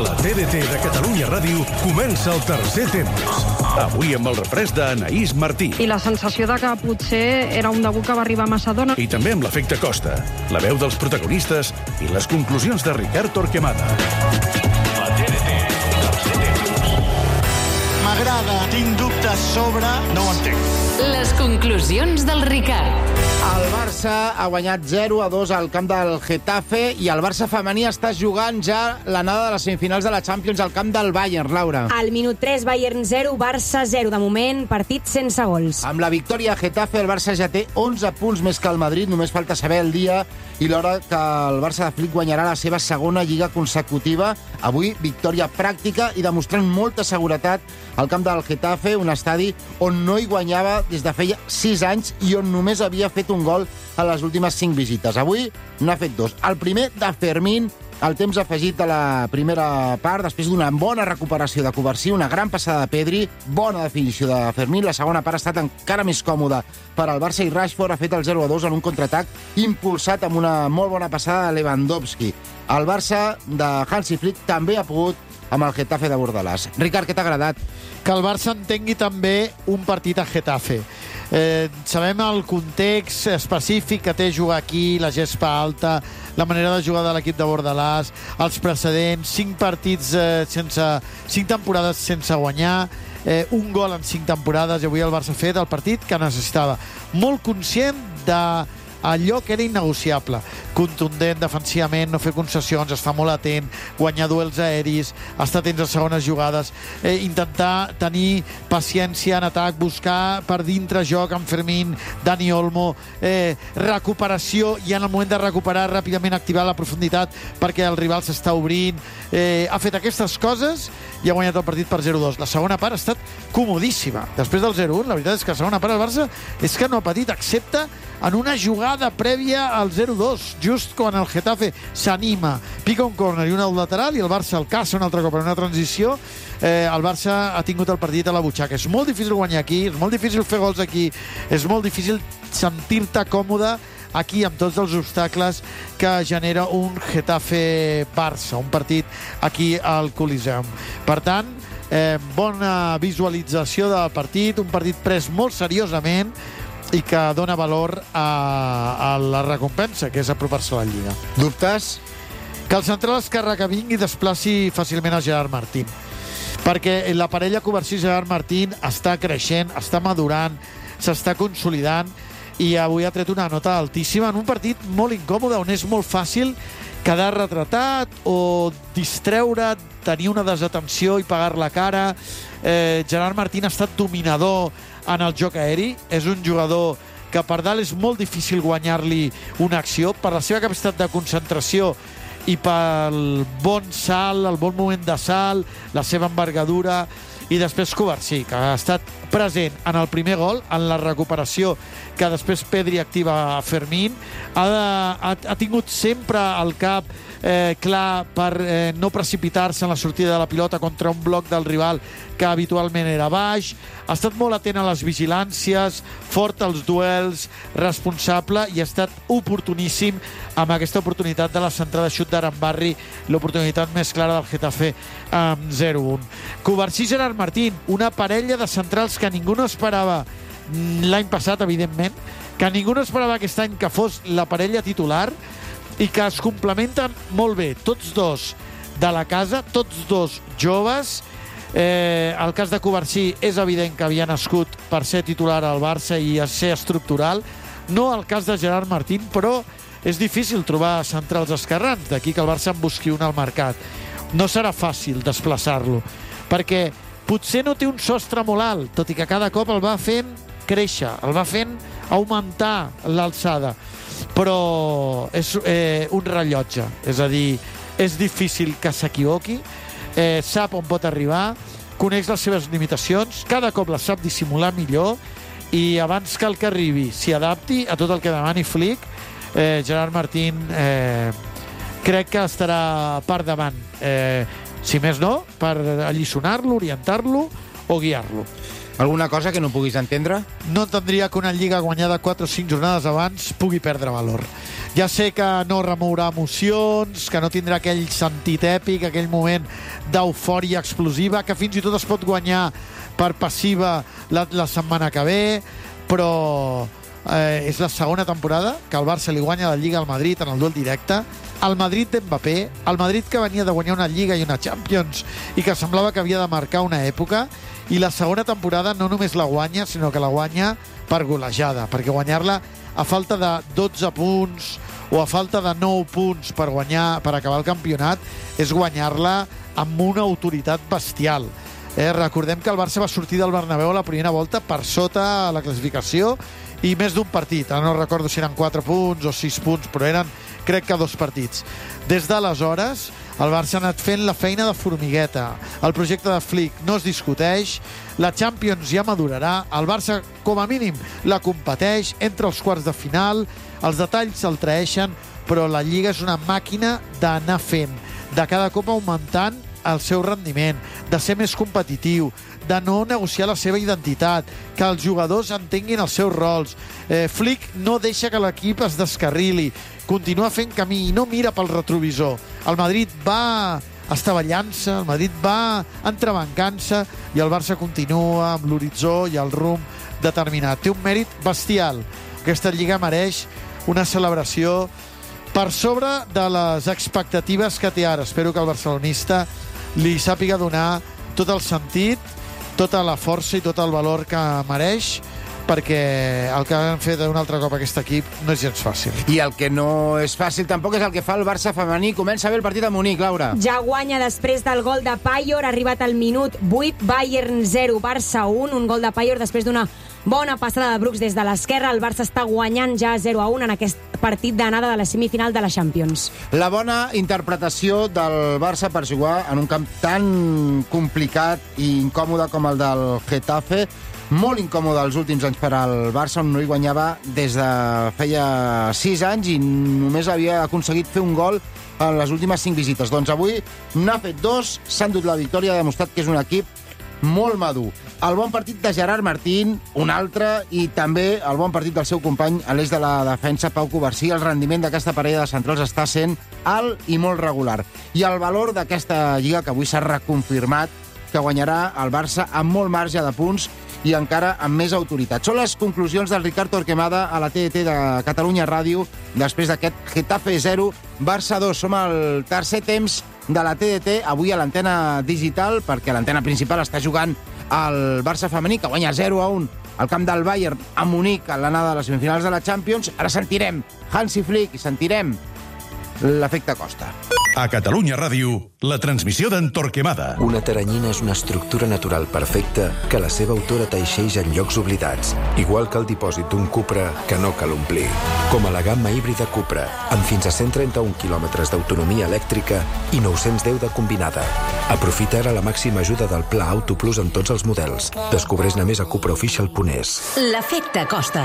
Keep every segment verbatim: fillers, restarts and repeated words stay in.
A la T D T de Catalunya Ràdio comença el tercer temps. Avui amb el refresc d'Anaïs Martí. I la sensació de que potser era un debut que va arribar massa d'hora. I també amb l'efecte Costa, la veu dels protagonistes i les conclusions de Ricard Torquemada. La T D T, tercer temps. M'agrada, tinc dubtes sobre... No ho entenc. Les conclusions del Ricard. El Barça ha guanyat zero a dos al camp del Getafe i el Barça femení està jugant ja l'anada de les semifinals de la Champions al camp del Bayern, Laura. Al minut tres, Bayern zero, Barça zero. De moment, partit sense gols. Amb la victòria a Getafe, el Barça ja té onze punts més que el Madrid. Només falta saber el dia i l'hora que el Barça de Flick guanyarà la seva segona lliga consecutiva. Avui, victòria pràctica i demostrant molta seguretat al camp del Getafe, un estadi on no hi guanyava des de feia sis anys i on només havia fet un gol a les últimes cinc visites. Avui n'ha fet dos. El primer de Fermín, el temps afegit a la primera part, després d'una bona recuperació de Covarsí, una gran passada de Pedri, bona definició de Fermín. La segona part ha estat encara més còmoda per al Barça i Rashford ha fet el zero a dos en un contraatac impulsat amb una molt bona passada de Lewandowski. El Barça de Hansi Flick també ha pogut amb el Getafe de Bordalàs. Ricard, què t'ha agradat? Que el Barça entengui també un partit a Getafe. Eh, sabem el context específic que té jugar aquí, la gespa alta, la manera de jugar de l'equip de Bordalàs, els precedents, cinc partits eh, sense... cinc temporades sense guanyar, eh, un gol en cinc temporades, i avui el Barça ha fet el partit que necessitava. Molt conscient de allò que era innegociable, contundent defensivament, no fer concessions, estar molt atent, guanyar duels aeris, estar atents a segones jugades, eh, intentar tenir paciència en atac, buscar per dintre joc amb Fermín, Dani Olmo, eh, recuperació i en el moment de recuperar ràpidament activar la profunditat perquè el rival s'està obrint. Eh, ha fet aquestes coses i ha guanyat el partit per zero a dos. La segona part ha estat comodíssima. Després del zero a un, la veritat és que la segona part el Barça és que no ha patit, excepte en una jugada prèvia al zero a dos, just quan el Getafe s'anima, pica un córner i un al lateral i el Barça el caça un altre cop en una transició. Eh, el Barça ha tingut el partit a la butxaca. És molt difícil guanyar aquí, és molt difícil fer gols aquí, és molt difícil sentir-te còmode aquí amb tots els obstacles que genera un Getafe-Barça, un partit aquí al Coliseum. Per tant, eh, bona visualització del partit, un partit pres molt seriosament i que dona valor a, a la recompensa, que és apropar-se a la Lliga. Dubtes? Que el central esquerre que vingui desplaci fàcilment a Gerard Martín, perquè la parella Covarsí-Gerard Martín està creixent, està madurant, s'està consolidant i avui ha tret una nota altíssima en un partit molt incòmode on és molt fàcil quedar retratat o distreure, tenir una desatenció i pagar la cara. Eh, Gerard Martín ha estat dominador en el joc aeri, és un jugador que per dalt és molt difícil guanyar-li una acció per la seva capacitat de concentració i pel bon salt, el bon moment de salt, la seva envergadura. I després Covarsí, que ha estat present en el primer gol, en la recuperació que després Pedri activa a Fermín, ha, de, ha, ha tingut sempre el cap eh, clar per eh, no precipitar-se en la sortida de la pilota contra un bloc del rival que habitualment era baix, ha estat molt atent a les vigilàncies, fort als duels, responsable i ha estat oportuníssim amb aquesta oportunitat de la centrada de xut d'Arambarri, l'oportunitat més clara del Getafe amb zero a un. Covarsí i Gerard Martín, una parella de centrals que ningú no esperava l'any passat, evidentment, que ningú no esperava aquest any que fos la parella titular i que es complementen molt bé, tots dos de la casa, tots dos joves. Eh, el cas de Covarsí és evident que havia nascut per ser titular al Barça i a ser estructural, no el cas de Gerard Martín, però és difícil trobar centrals esquerrans, d'aquí que el Barça en busqui un al mercat. No serà fàcil desplaçar-lo, perquè potser no té un sostre molt alt, tot i que cada cop el va fent créixer, el va fent augmentar l'alçada, però és eh, un rellotge, és a dir, és difícil que s'equivoqui, eh, sap on pot arribar, coneix les seves limitacions, cada cop les sap dissimular millor i abans que el que arribi s'hi adapti a tot el que demani Flick, eh, Gerard Martín eh, crec que estarà per davant, eh, si més no, per alliçonar-lo, orientar-lo o guiar-lo. Alguna cosa que no puguis entendre? No entendria que una lliga guanyada quatre o cinc jornades abans pugui perdre valor. Ja sé que no remourà emocions, que no tindrà aquell sentit èpic, aquell moment d'eufòria explosiva, que fins i tot es pot guanyar per passiva la, la setmana que ve, però eh, és la segona temporada que el Barça li guanya la Lliga al Madrid en el duel directe. El Madrid d'Mbappé, el Madrid que venia de guanyar una Lliga i una Champions i que semblava que havia de marcar una època, i la segona temporada no només la guanya, sinó que la guanya per golejada, perquè guanyar-la a falta de dotze punts o a falta de nou punts per guanyar, per acabar el campionat, és guanyar-la amb una autoritat bestial. Eh, recordem que el Barça va sortir del Bernabéu a la primera volta per sota la classificació i més d'un partit. Ara no recordo si eren quatre punts o sis punts, però eren, crec que, dos partits. Des d'aleshores, el Barça ha anat fent la feina de formigueta. El projecte de Flick no es discuteix, la Champions ja madurarà, el Barça, com a mínim, la competeix, entre els quarts de final, els detalls se'l traeixen, però la Lliga és una màquina d'anar fent, de cada cop augmentant el seu rendiment, de ser més competitiu, de no negociar la seva identitat, que els jugadors entenguin els seus rols. Eh, Flick no deixa que l'equip es descarrili, continua fent camí i no mira pel retrovisor. El Madrid va estavellant-se, el Madrid va entrebancant-se i el Barça continua amb l'horitzó i el rumb determinat. Té un mèrit bestial. Aquesta Lliga mereix una celebració per sobre de les expectatives que té ara. Espero que el barcelonista li sàpiga donar tot el sentit, tota la força i tot el valor que mereix, perquè el que han fet un altre cop aquest equip no és gens fàcil. I el que no és fàcil tampoc és el que fa el Barça femení. Comença bé el partit a Munic, Laura. Ja guanya després del gol de Payor, ha arribat al minut vuit, Bayern zero, Barça un, un gol de Payor després d'una bona passada de Brooks des de l'esquerra. El Barça està guanyant ja zero a un en aquest partit d'anada de la semifinal de la Champions. La bona interpretació del Barça per jugar en un camp tan complicat i incòmode com el del Getafe, molt incòmode els últims anys per al Barça, on no hi guanyava des de feia sis anys i només havia aconseguit fer un gol en les últimes cinc visites. Doncs avui n'ha fet dos, s'ha endut la victòria, ha demostrat que és un equip molt madur. El bon partit de Gerard Martín, un altre, i també el bon partit del seu company a l'eix de la defensa, Pau Covarsí. El rendiment d'aquesta parella de centrals està sent alt i molt regular. I el valor d'aquesta lliga, que avui s'ha reconfirmat, que guanyarà el Barça amb molt marge de punts i encara amb més autoritat. Són les conclusions del Ricard Torquemada a la T D T de Catalunya Ràdio després d'aquest Getafe zero, Barça dos. Som al tercer temps de la T D T, avui a l'antena digital, perquè l'antena principal està jugant el Barça femení, que guanya zero a un al camp del Bayern a Munic en l'anada de les semifinals de la Champions. Ara sentirem Hansi Flick i sentirem l'efecte Costa. A Catalunya Ràdio, la transmissió d'en Torquemada. Una teranyina és una estructura natural perfecta que la seva autora teixeix en llocs oblidats, igual que el dipòsit d'un Cupra que no cal omplir. Com a la gamma híbrida Cupra, amb fins a cent trenta-un quilòmetres d'autonomia elèctrica i nou-cents deu de combinada. Aprofita ara la màxima ajuda del Pla Auto Plus en tots els models. Descobreix-ne més a cupraofficial punt es. L'efecte Costa.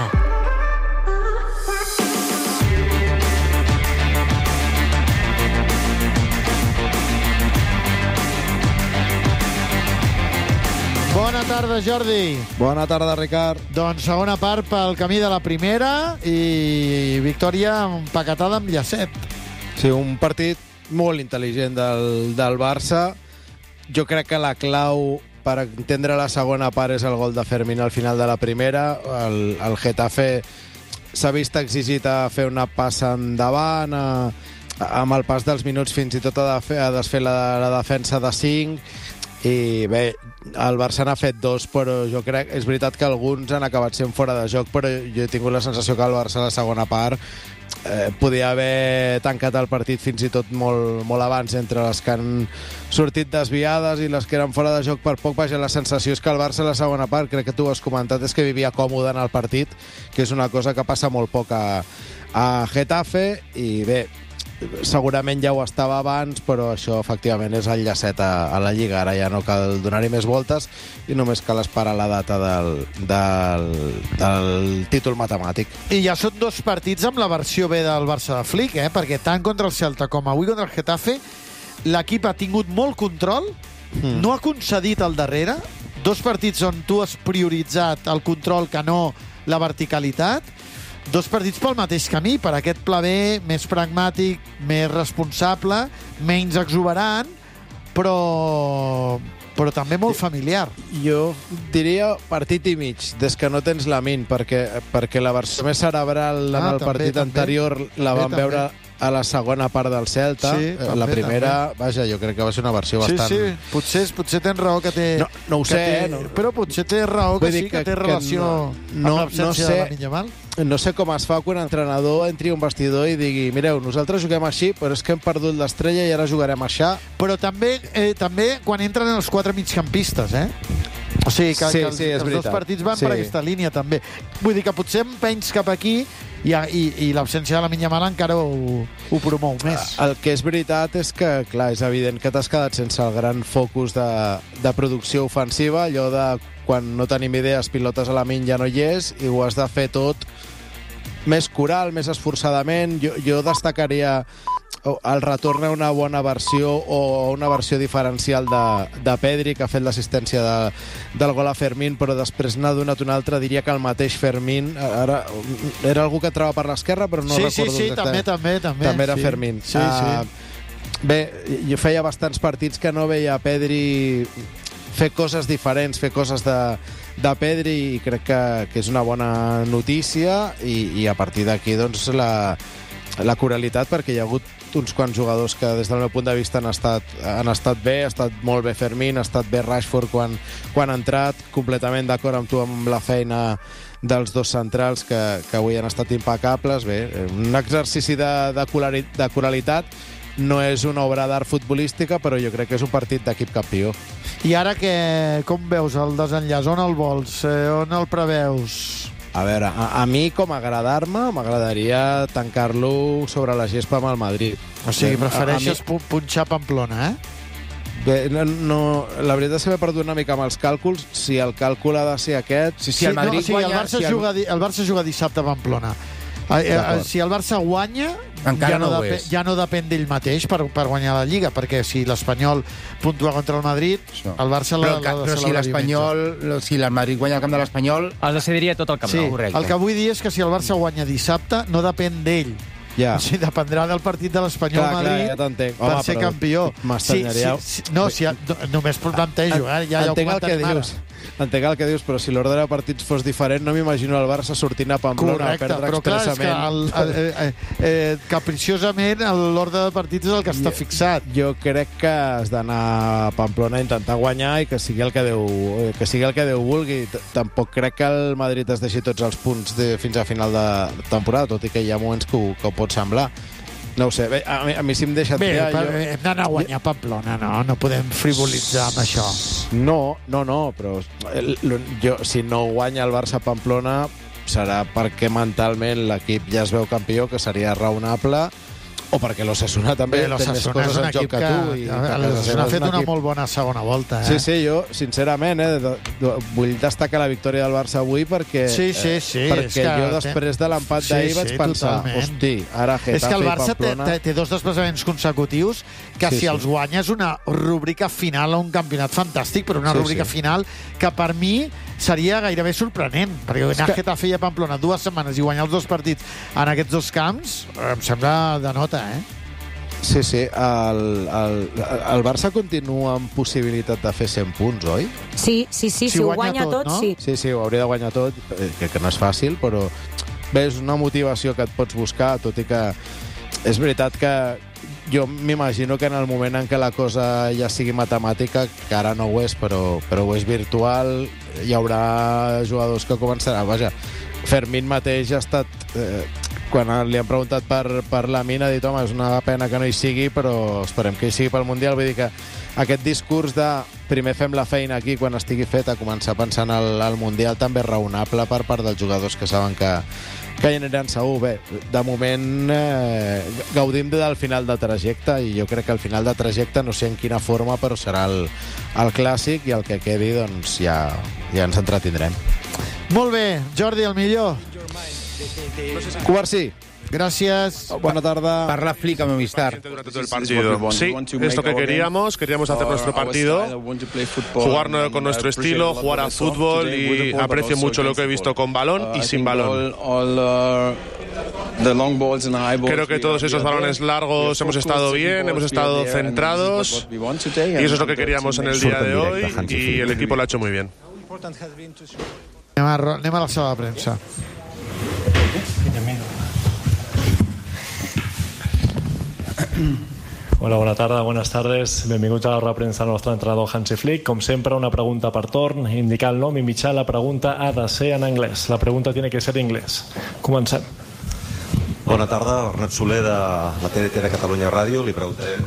Bona tarda, Jordi. Bona tarda, Ricard. Doncs segona part pel camí de la primera i victòria empaquetada amb llacet. Sí, un partit molt intel·ligent del, del Barça. Jo crec que la clau per entendre la segona part és el gol de Fermín al final de la primera. El, el Getafe s'ha vist exigit a fer una passa endavant, a, a, amb el pas dels minuts fins i tot a, de, a desfer la, la defensa de cinc. I bé, el Barça n'ha fet dos, però jo crec, és veritat que alguns han acabat sent fora de joc, però jo he tingut la sensació que el Barça a la segona part eh, podia haver tancat el partit fins i tot molt, molt abans, entre les que han sortit desviades i les que eren fora de joc per poc. Vaja, la sensació és que el Barça a la segona part, crec que tu ho has comentat, és que vivia còmode en el partit, que és una cosa que passa molt poc a, a Getafe, i bé, segurament ja ho estava abans, però això efectivament és el llacet a, a la Lliga. Ara ja no cal donar-hi més voltes i només cal esperar la data del, del, del títol matemàtic. I ja són dos partits amb la versió B del Barça de Flick, eh? Perquè tant contra el Celta com avui contra el Getafe l'equip ha tingut molt control, mm. no ha concedit al darrere, dos partits on tu has prioritzat el control que no la verticalitat, dos partits pel mateix camí, per aquest pla B més pragmàtic, més responsable, menys exuberant, però però també molt familiar. Jo diria partit i mig, des que no tens la min, perquè, perquè la versió més cerebral ah, en el també, partit també. anterior la vam també. veure a la segona part del Celta. Sí, també, la primera, també. vaja, jo crec que va ser una versió sí, bastant... Sí, sí, potser, potser tens raó que té... No, no ho sé, té, no. Però potser té raó que, que sí, que, que té relació que no, amb l'absència no sé, de la Minyamal. No sé com es fa quan l'entrenador entri a un vestidor i digui mireu, nosaltres juguem així, però és que hem perdut l'estrella i ara jugarem així. Però també, eh, també quan entren els quatre migcampistes, eh? O sigui, que, sí, que els, sí, és els veritat. dos partits van sí. per aquesta línia, també. Vull dir que potser em penys cap aquí i, i, i l'absència de la Minyamal encara ho, ho promou més. El que és veritat és que, clar, és evident que t'has quedat sense el gran focus de, de producció ofensiva, allò de quan no tenim idees, pilotes a la min ja no hi és, i ho has de fer tot més coral, més esforçadament. Jo, jo destacaria el retorn a una bona versió o una versió diferencial de, de Pedri, que ha fet l'assistència de, del gol a Fermín, però després n'ha donat una altra. Diria que el mateix Fermín, ara, era algú que entrava per l'esquerra, però no sí, recordo sí, sí, també, també, també. També era sí. Fermín. Sí, uh, sí. Bé, jo feia bastants partits que no veia Pedri fer coses diferents, fer coses de, de Pedri, i crec que, que és una bona notícia, i, i a partir d'aquí doncs la, la coralitat, perquè hi ha hagut uns quants jugadors que des del meu punt de vista han estat, han estat bé, ha estat molt bé Fermín, ha estat bé Rashford quan, quan ha entrat, completament d'acord amb tu amb la feina dels dos centrals que, que avui han estat impecables. Bé, un exercici de, de, corali, de coralitat, no és una obra d'art futbolística, però jo crec que és un partit d'equip campió. I ara que, com veus el desenllaç? On el vols? Eh, on el preveus? A veure, a, a mi, com a agradar-me, m'agradaria tancar-lo sobre la gespa amb el Madrid. O sigui, prefereixes mi... punxar Pamplona, eh? Bé, no, no, la veritat és que m'he perdut una mica amb els càlculs. Si el càlcul ha de ser aquest... Si, si el Madrid no, o sigui, guanya... El Barça, si el... Juga, el Barça juga dissabte a Pamplona. Eh, eh, si el Barça guanya, ja no, no, dep ja no depèn d'ell mateix per, per guanyar la Lliga, perquè si l'Espanyol puntua contra el Madrid, Això. el Barça l'ha de celebrar. Però si l'Espanyol, si el Madrid guanya el camp de l'Espanyol... Es decidiria tot el camp sí, nou. Correcte. El que vull dir és que si el Barça guanya dissabte, no depèn d'ell. Ja. O sigui, dependrà del partit de l'Espanyol Madrid ja per Home, ser campió. Sí, sí, sí, no, si, no, només plantejo, eh? Ja, ja entenc el que dius. Entenc el que dius, però si l'ordre de partits fos diferent, no m'imagino el Barça sortint a Pamplona Correcte, a perdre però clar, expressament. És que el, el, eh, eh, capriciosament l'ordre de partits és el que està jo, fixat. Jo crec que has d'anar a Pamplona a intentar guanyar i que sigui el que Déu, que sigui el que Déu vulgui. Tampoc crec que el Madrid es deixi tots els punts de, fins a final de temporada, tot i que hi ha moments que ho, que ho pot semblar. No ho sé, bé, a, mi, a mi si em deixa Bé, triar... Jo... hem d'anar a guanyar Pamplona, no? No podem frivolitzar amb això. No, no, no, però jo, si no guanya el Barça Pamplona serà perquè mentalment l'equip ja es veu campió, que seria raonable, o perquè l'Osasuna també Bé, té més coses en joc que, que tu. L'Osasuna ha fet una molt bona segona volta. Eh? Sí, sí, jo, sincerament, eh, de, de, vull destacar la victòria del Barça avui perquè, sí, sí, sí, eh, perquè jo després de l'empat sí, d'ahir sí, vaig pensar, totalment. hosti, ara Getafe i Pamplona... És que el Barça té, té dos desplaçaments consecutius que sí, si els sí. guanya és una rúbrica final a un campionat fantàstic, però una sí, rúbrica sí. final que per mi seria gairebé sorprenent, perquè anar a Getafe i a Pamplona dues setmanes i guanyar els dos partits en aquests dos camps, em sembla de nota, eh? Sí, sí. El, el, el Barça continua amb possibilitat de fer cent punts, oi? Sí, sí, sí, si, si ho guanya, guanya tot, tot no? sí. Sí, sí, ho hauria de guanyar tot, que, que no és fàcil, però bé, és una motivació que et pots buscar, tot i que és veritat que jo m'imagino que en el moment en què la cosa ja sigui matemàtica, que ara no ho és, però, però ho és virtual, hi haurà jugadors que començaran... Vaja, Fermín mateix ha estat... Eh, quan li han preguntat per, per la mina, ha dit, home, és una pena que no hi sigui, però esperem que hi sigui pel Mundial. Vull dir que aquest discurs de primer fem la feina aquí quan estigui feta, començar pensant al, al Mundial, també és raonable per part dels jugadors que saben que, que hi aniran segur. Bé, de moment eh, gaudim del final de trajecte, i jo crec que el final de trajecte, no sé en quina forma, però serà el, el clàssic, i el que quedi doncs ja, ja ens entretindrem. Molt bé, Jordi, el millor. Covarsí. Gracias. Buena tarde. Parla Flick a Movistar. Durante todo el partido. Sí, es lo que queríamos. Queríamos hacer nuestro partido, jugar con nuestro estilo, jugar a fútbol, y aprecio mucho lo que he visto con balón y sin balón. Creo que todos esos balones largos hemos estado bien, hemos estado centrados, y eso es lo que queríamos en el día de hoy, y el equipo lo ha hecho muy bien. Anem a, anem a la sala de premsa. Hola, bona tarda, buenas tardes. Benvinguts a la roda de premsa del nostre entrenador Hansi Flick. Com sempre, una pregunta per torn, indicar el nom i mitjà. La pregunta ha de ser en anglès. La pregunta tiene que ser en inglés. Comencem. Bona tarda, Bernat Soler de la T D T de Catalunya Ràdio. Li preguntarem,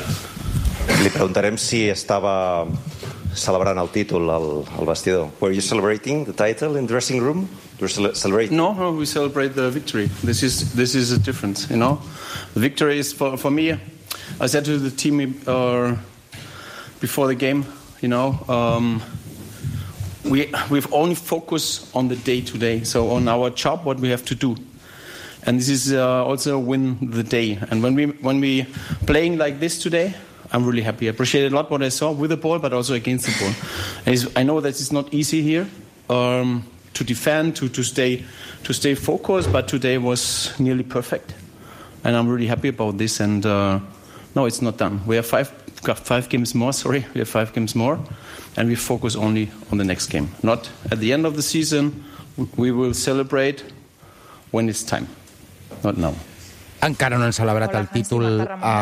li preguntarem si estava celebrant el títol al, al vestidor. Were you celebrating the title in the dressing room? You were celebrating? No, no, we celebrate the victory. This is this is a difference, you know. The victory is for for me. I said to the team uh, before the game, you know, um, we we've only focused on the day to day, so on our job, what we have to do. And this is uh, also win the day. And when we when we playing like this today, I'm really happy. I appreciate a lot what I saw with the ball, but also against the ball. And I know that it's not easy here um, to defend, to, to stay to stay focused. But today was nearly perfect, and I'm really happy about this. And uh, no, it's not done. We have five got five games more. Sorry, we have five games more, and we focus only on the next game. Not at the end of the season. We will celebrate when it's time. Not now. Encara no han celebrat el títol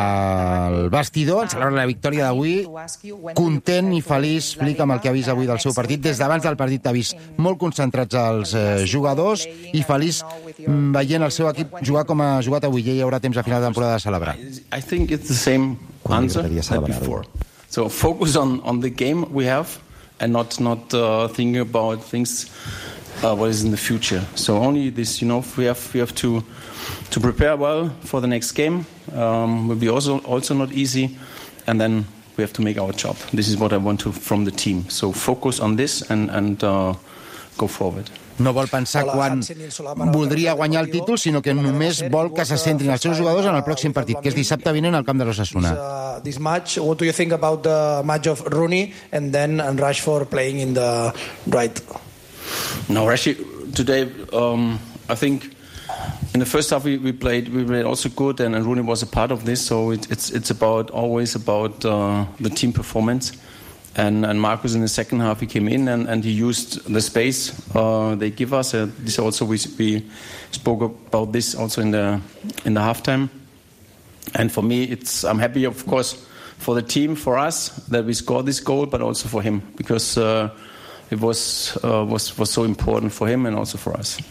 al vestidor, han celebrat la victòria d'avui, content i feliç, Flick, amb el que ha vist avui del seu partit. Des d'abans del partit ha vist molt concentrats els eh, jugadors i feliç veient el seu equip jugar com ha jugat avui. Ja hi haurà temps a final de temporada de celebrar. I think it's the same answer as before. So focus on, on the game we have and not, not uh, thinking about things uh, what is in the future. So only this, you know, we have, we have to to prepare well for the next game. Um, will be also also not easy, and then we have to make our job. This is what I want to from the team. So focus on this and and uh, go forward. No vol pensar quan voldria guanyar el títol, sinó que només vol que se centrin els seus jugadors en el pròxim partit, que és dissabte vinent al camp de l'Osasuna. Uh, this match, what do you think about the match of Rooney and then and Rashford playing in the right? No, Rashford today. Um, I think. In the first half, we, we played we played also good, and, and Rooney was a part of this. So it, it's it's about always about uh, the team performance. And, and Marcus in the second half, he came in and, and he used the space uh, they give us. Uh, this also we we spoke about this also in the in the halftime. And for me, it's I'm happy, of course, for the team, for us that we scored this goal, but also for him because uh, it was uh, was was so important for him and also for us.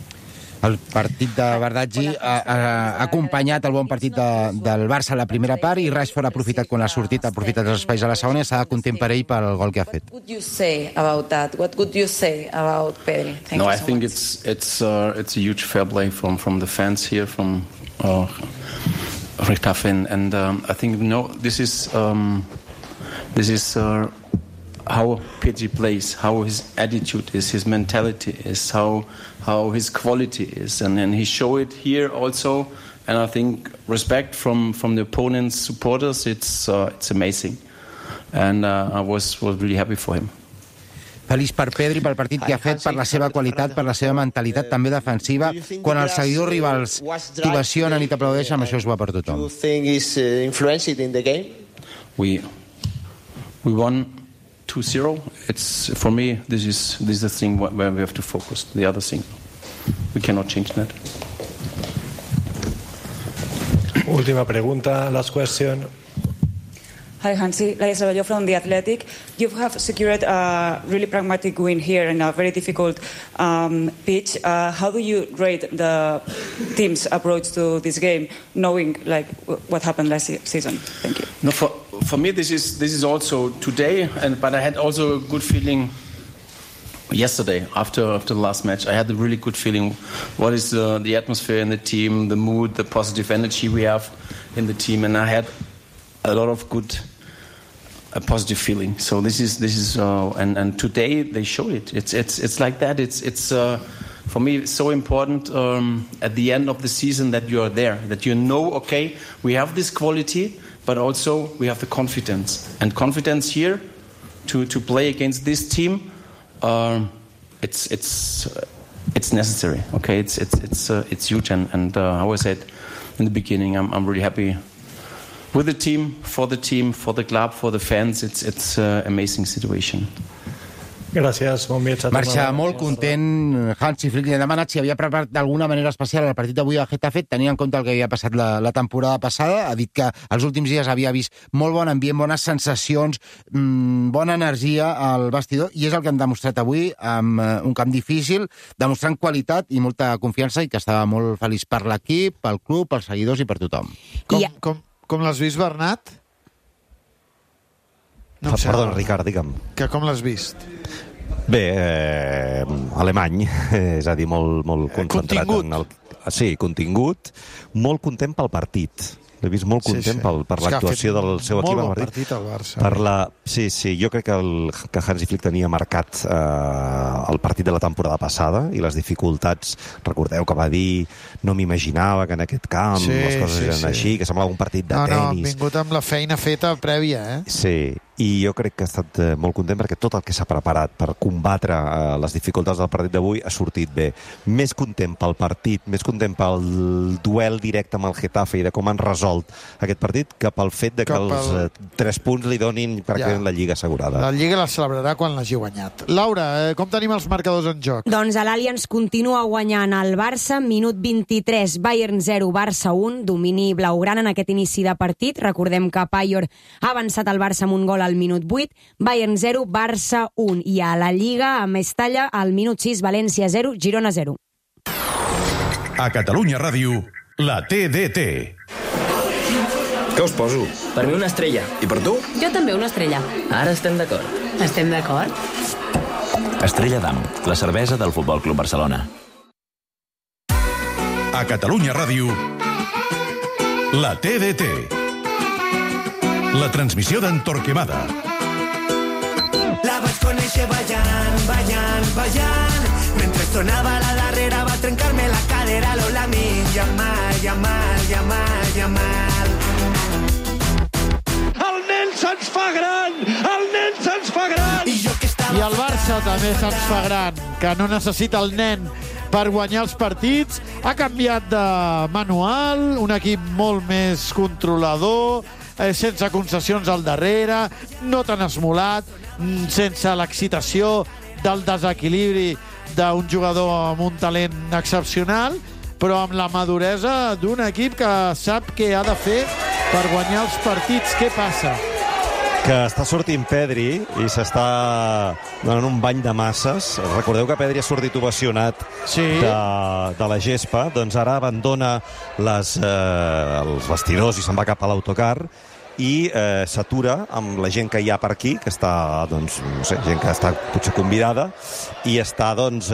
El partit de Bardaggi ha, ha acompanyat el bon partit de, del Barça a la primera part i Rashford ha aprofitat quan ha sortit, ha aprofitat els espais a la segona i s'ha de content per ell pel gol que ha fet. What could you say about that? What could you say about Pedri? Thank no, you I so think much. it's it's uh, it's a huge fair play from, from the fans here, from uh, Retafe, and, and um, I think no, this is um, this is. Uh, how Pedri plays, how his attitude is, his mentality is, how how his quality is, and then he show it here also. And I think respect from, from the opponent's supporters, it's uh, it's amazing, and uh, I was was really happy for him. Feliç per Pedri, pel partit que ha fet, per la seva qualitat, per la seva mentalitat també defensiva. Quan els seguidors rivals t'ovacionen i t'aplaudeixen, això és bo per tothom. Do you think is uh, influenced in the game? We we won two zero. It's for me. This is this is the thing where we have to focus. The other thing, we cannot change that. Última pregunta, last question. Hi, Hansi. Laia Cervelló from The Athletic. You have secured a really pragmatic win here in a very difficult um, pitch. Uh, how do you rate the team's approach to this game, knowing like what happened last season? Thank you. No, for for me, this is this is also today, and but I had also a good feeling yesterday after after the last match. I had a really good feeling. What is the the atmosphere in the team, the mood, the positive energy we have in the team, and I had a lot of good. A positive feeling. So this is this is uh, and and today they show it. It's it's it's like that. It's it's uh, for me, it's so important um, at the end of the season that you are there, that you know, okay, we have this quality, but also we have the confidence. And confidence here to, to play against this team, uh, it's it's uh, it's necessary. Okay, it's it's it's uh, it's huge. And and uh, I always said in the beginning, I'm I'm really happy with the team, for the team, for the club, for the fans. It's it's an uh, amazing situation. Gràcies, bon viatge. Marxa molt content Hansi Flick. Li han demanat si havia preparat d'alguna manera especial el partit d'avui a Getafe, tenint en compte el que havia passat la, la temporada passada. Ha dit que els últims dies havia vist molt bon ambient, bones sensacions, mmm, bona energia al vestidor, i és el que han demostrat avui amb uh, un camp difícil, demostrant qualitat i molta confiança, i que estava molt feliç per l'equip, pel club, pels seguidors i per tothom. Com, yeah. com, com l'has vist, Bernat? No sé, Perdona, Ricard, digue'm. Que com l'has vist? Bé, eh, alemany, és a dir, molt, molt concentrat. Contingut. En el... Sí, contingut, molt content pel partit. L'he vist molt content sí, sí. per, per l'actuació del seu equip. Molt bon partit al Barça. Per la... Sí, sí, jo crec que, el, que Hansi Flick tenia marcat eh, el partit de la temporada passada i les dificultats. Recordeu que va dir no m'imaginava que en aquest camp sí, les coses sí, eren sí. així, que semblava un partit de no, tenis. No, han vingut amb la feina feta prèvia, eh? Sí, i jo crec que ha estat eh, molt content perquè tot el que s'ha preparat per combatre eh, les dificultats del partit d'avui ha sortit bé. Més content pel partit, més content pel duel directe amb el Getafe i de com han resolt aquest partit que pel fet de que Cap els el... eh, tres punts li donin pràcticament ja. la Lliga assegurada. La Lliga la celebrarà quan l'hagi guanyat. Laura, eh, com tenim els marcadors en joc? Doncs l'Allianz continua guanyant el Barça, minut vint-i-tres, Bayern zero, Barça un, domini blaugrana en aquest inici de partit. Recordem que Paior ha avançat el Barça amb un gol al minut vuit, Bayern zero, Barça un. I a la Lliga, a Mestalla, al minut sis, València zero, Girona zero. A Catalunya Ràdio, la T D T. Què us poso? Per mi una estrella. I per tu? Jo també una estrella. Ara estem d'acord. Estem d'acord? Estrella Damm, la cervesa del Futbol Club Barcelona. A Catalunya Ràdio, la T D T. La transmissió d'en Torquemada. La vaig conèixer ballant, ballant, ballant. Mentre sonava la darrera va trencar-me la cadera. Lola min, Yamal, Yamal, Yamal, Yamal. El nen se'ns fa gran! El nen se'ns fa gran! I, jo que estava... I el Barça també se'ns fa gran, que no necessita el nen per guanyar els partits. Ha canviat de manual, un equip molt més controlador, eh, sense concessions al darrere, no tan esmolat, sense l'excitació del desequilibri d'un jugador amb un talent excepcional, però amb la maduresa d'un equip que sap què ha de fer per guanyar els partits. Què passa? Que està sortint Pedri i s'està donant un bany de masses. Recordeu que Pedri ha sortit ovacionat sí. de, de la gespa, doncs ara abandona les, eh, els vestidors i se'n va cap a l'autocar i eh, s'atura amb la gent que hi ha per aquí, que està, doncs, no sé, gent que està potser convidada, i està, doncs,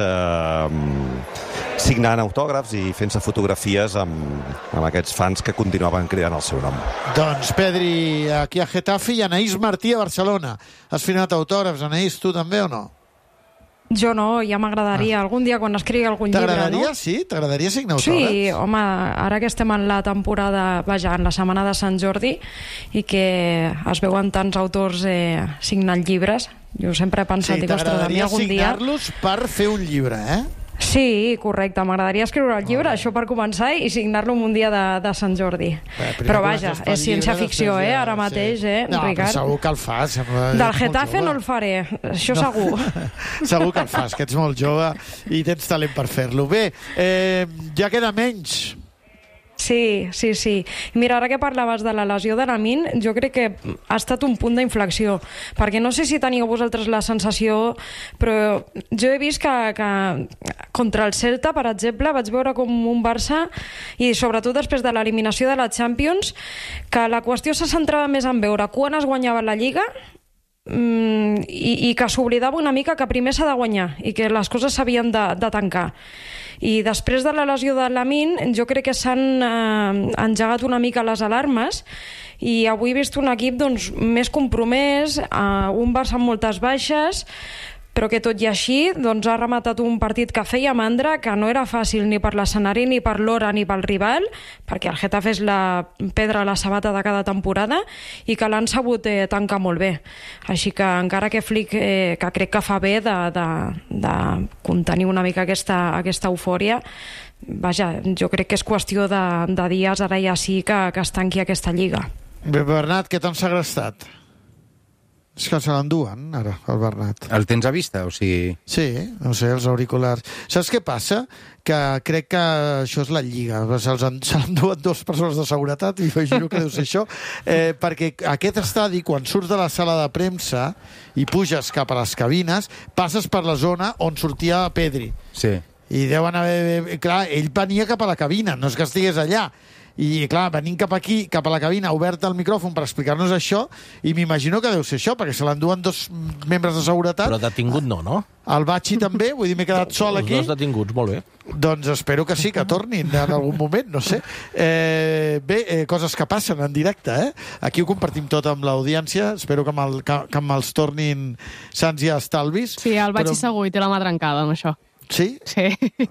eh, signant autògrafs i fent-se fotografies amb, amb aquests fans que continuaven cridant el seu nom. Doncs Pedri aquí a Getafe i Anaïs Martí a Barcelona. Has firmat autògrafs, Anaïs, tu també o no? Jo no, ja m'agradaria ah. algun dia quan escrigui algun llibre, no? T'agradaria, sí? T'agradaria signar autògrafs? Sí, home, ara que estem en la temporada, vaja, en la setmana de Sant Jordi, i que es veuen tants autors eh, signant llibres, jo sempre he pensat, sí, dic, ostres, a mi algun dia... t'agradaria signar-los per fer un llibre, eh? Sí, correcte, m'agradaria escriure el llibre, oh. això per començar, i signar-lo un dia de, de Sant Jordi. Bé, però vaja, és ciència-ficció, eh, ara mateix, eh, no, Ricard? No, segur que el fas. Del Getafe no el faré, això no. segur. Segur que el fas, que ets molt jove i tens talent per fer-lo. Bé, eh, ja queda menys. Sí, sí, sí. Mira, ara que parlaves de la lesió de Lamin, jo crec que ha estat un punt d'inflexió, perquè no sé si teniu vosaltres la sensació, però jo he vist que, que contra el Celta, per exemple, vaig veure com un Barça, i sobretot després de l'eliminació de la Champions, que la qüestió se centrava més en veure quan es guanyava la Lliga mm, i, i que s'oblidava una mica que primer s'ha de guanyar i que les coses s'havien de, de tancar. I després de la lesió de Lamin, jo crec que s'han eh, engegat una mica les alarmes, i avui he vist un equip doncs, més compromès, eh, un Barça amb moltes baixes, però que tot i així doncs, ha rematat un partit que feia mandra, que no era fàcil ni per l'escenari, ni per l'hora, ni pel rival, perquè el Getafe és la pedra a la sabata de cada temporada i que l'han sabut eh, tancar molt bé. Així que encara que Flick, eh, que crec que fa bé de, de, de contenir una mica aquesta, aquesta eufòria, vaja, jo crec que és qüestió de, de dies ara ja sí que, que es tanqui aquesta lliga. Bé, Bernat, què t'han segrestat? És que se l'enduen, ara, el Bernat. El tens a vista, o sigui... Sí, no sé, els auriculars. Saps què passa? Que crec que això és la Lliga. Se'ls en, se l'enduen dues persones de seguretat, i imagino que deu ser això, eh, perquè aquest estadi, quan surts de la sala de premsa i puges cap a les cabines, passes per la zona on sortia Pedri. Sí. I deuen haver... Clar, ell venia cap a la cabina, no és que estigués allà. I, clar, venint cap aquí, cap a la cabina, obert el micròfon per explicar-nos això, i m'imagino que deu ser això, perquè se l'enduen dos membres de seguretat. Però detingut no, no? El Batxi també, vull dir, m'he quedat sol aquí. Els dos detinguts, molt bé. Doncs espero que sí, que tornin en algun moment, no sé. Eh, bé, eh, coses que passen en directe, eh? Aquí ho compartim tot amb l'audiència, espero que, el, que, que me'ls tornin sants i estalvis. Sí, el Batxi però... segur i té la mà trencada amb això. Sí? Sí.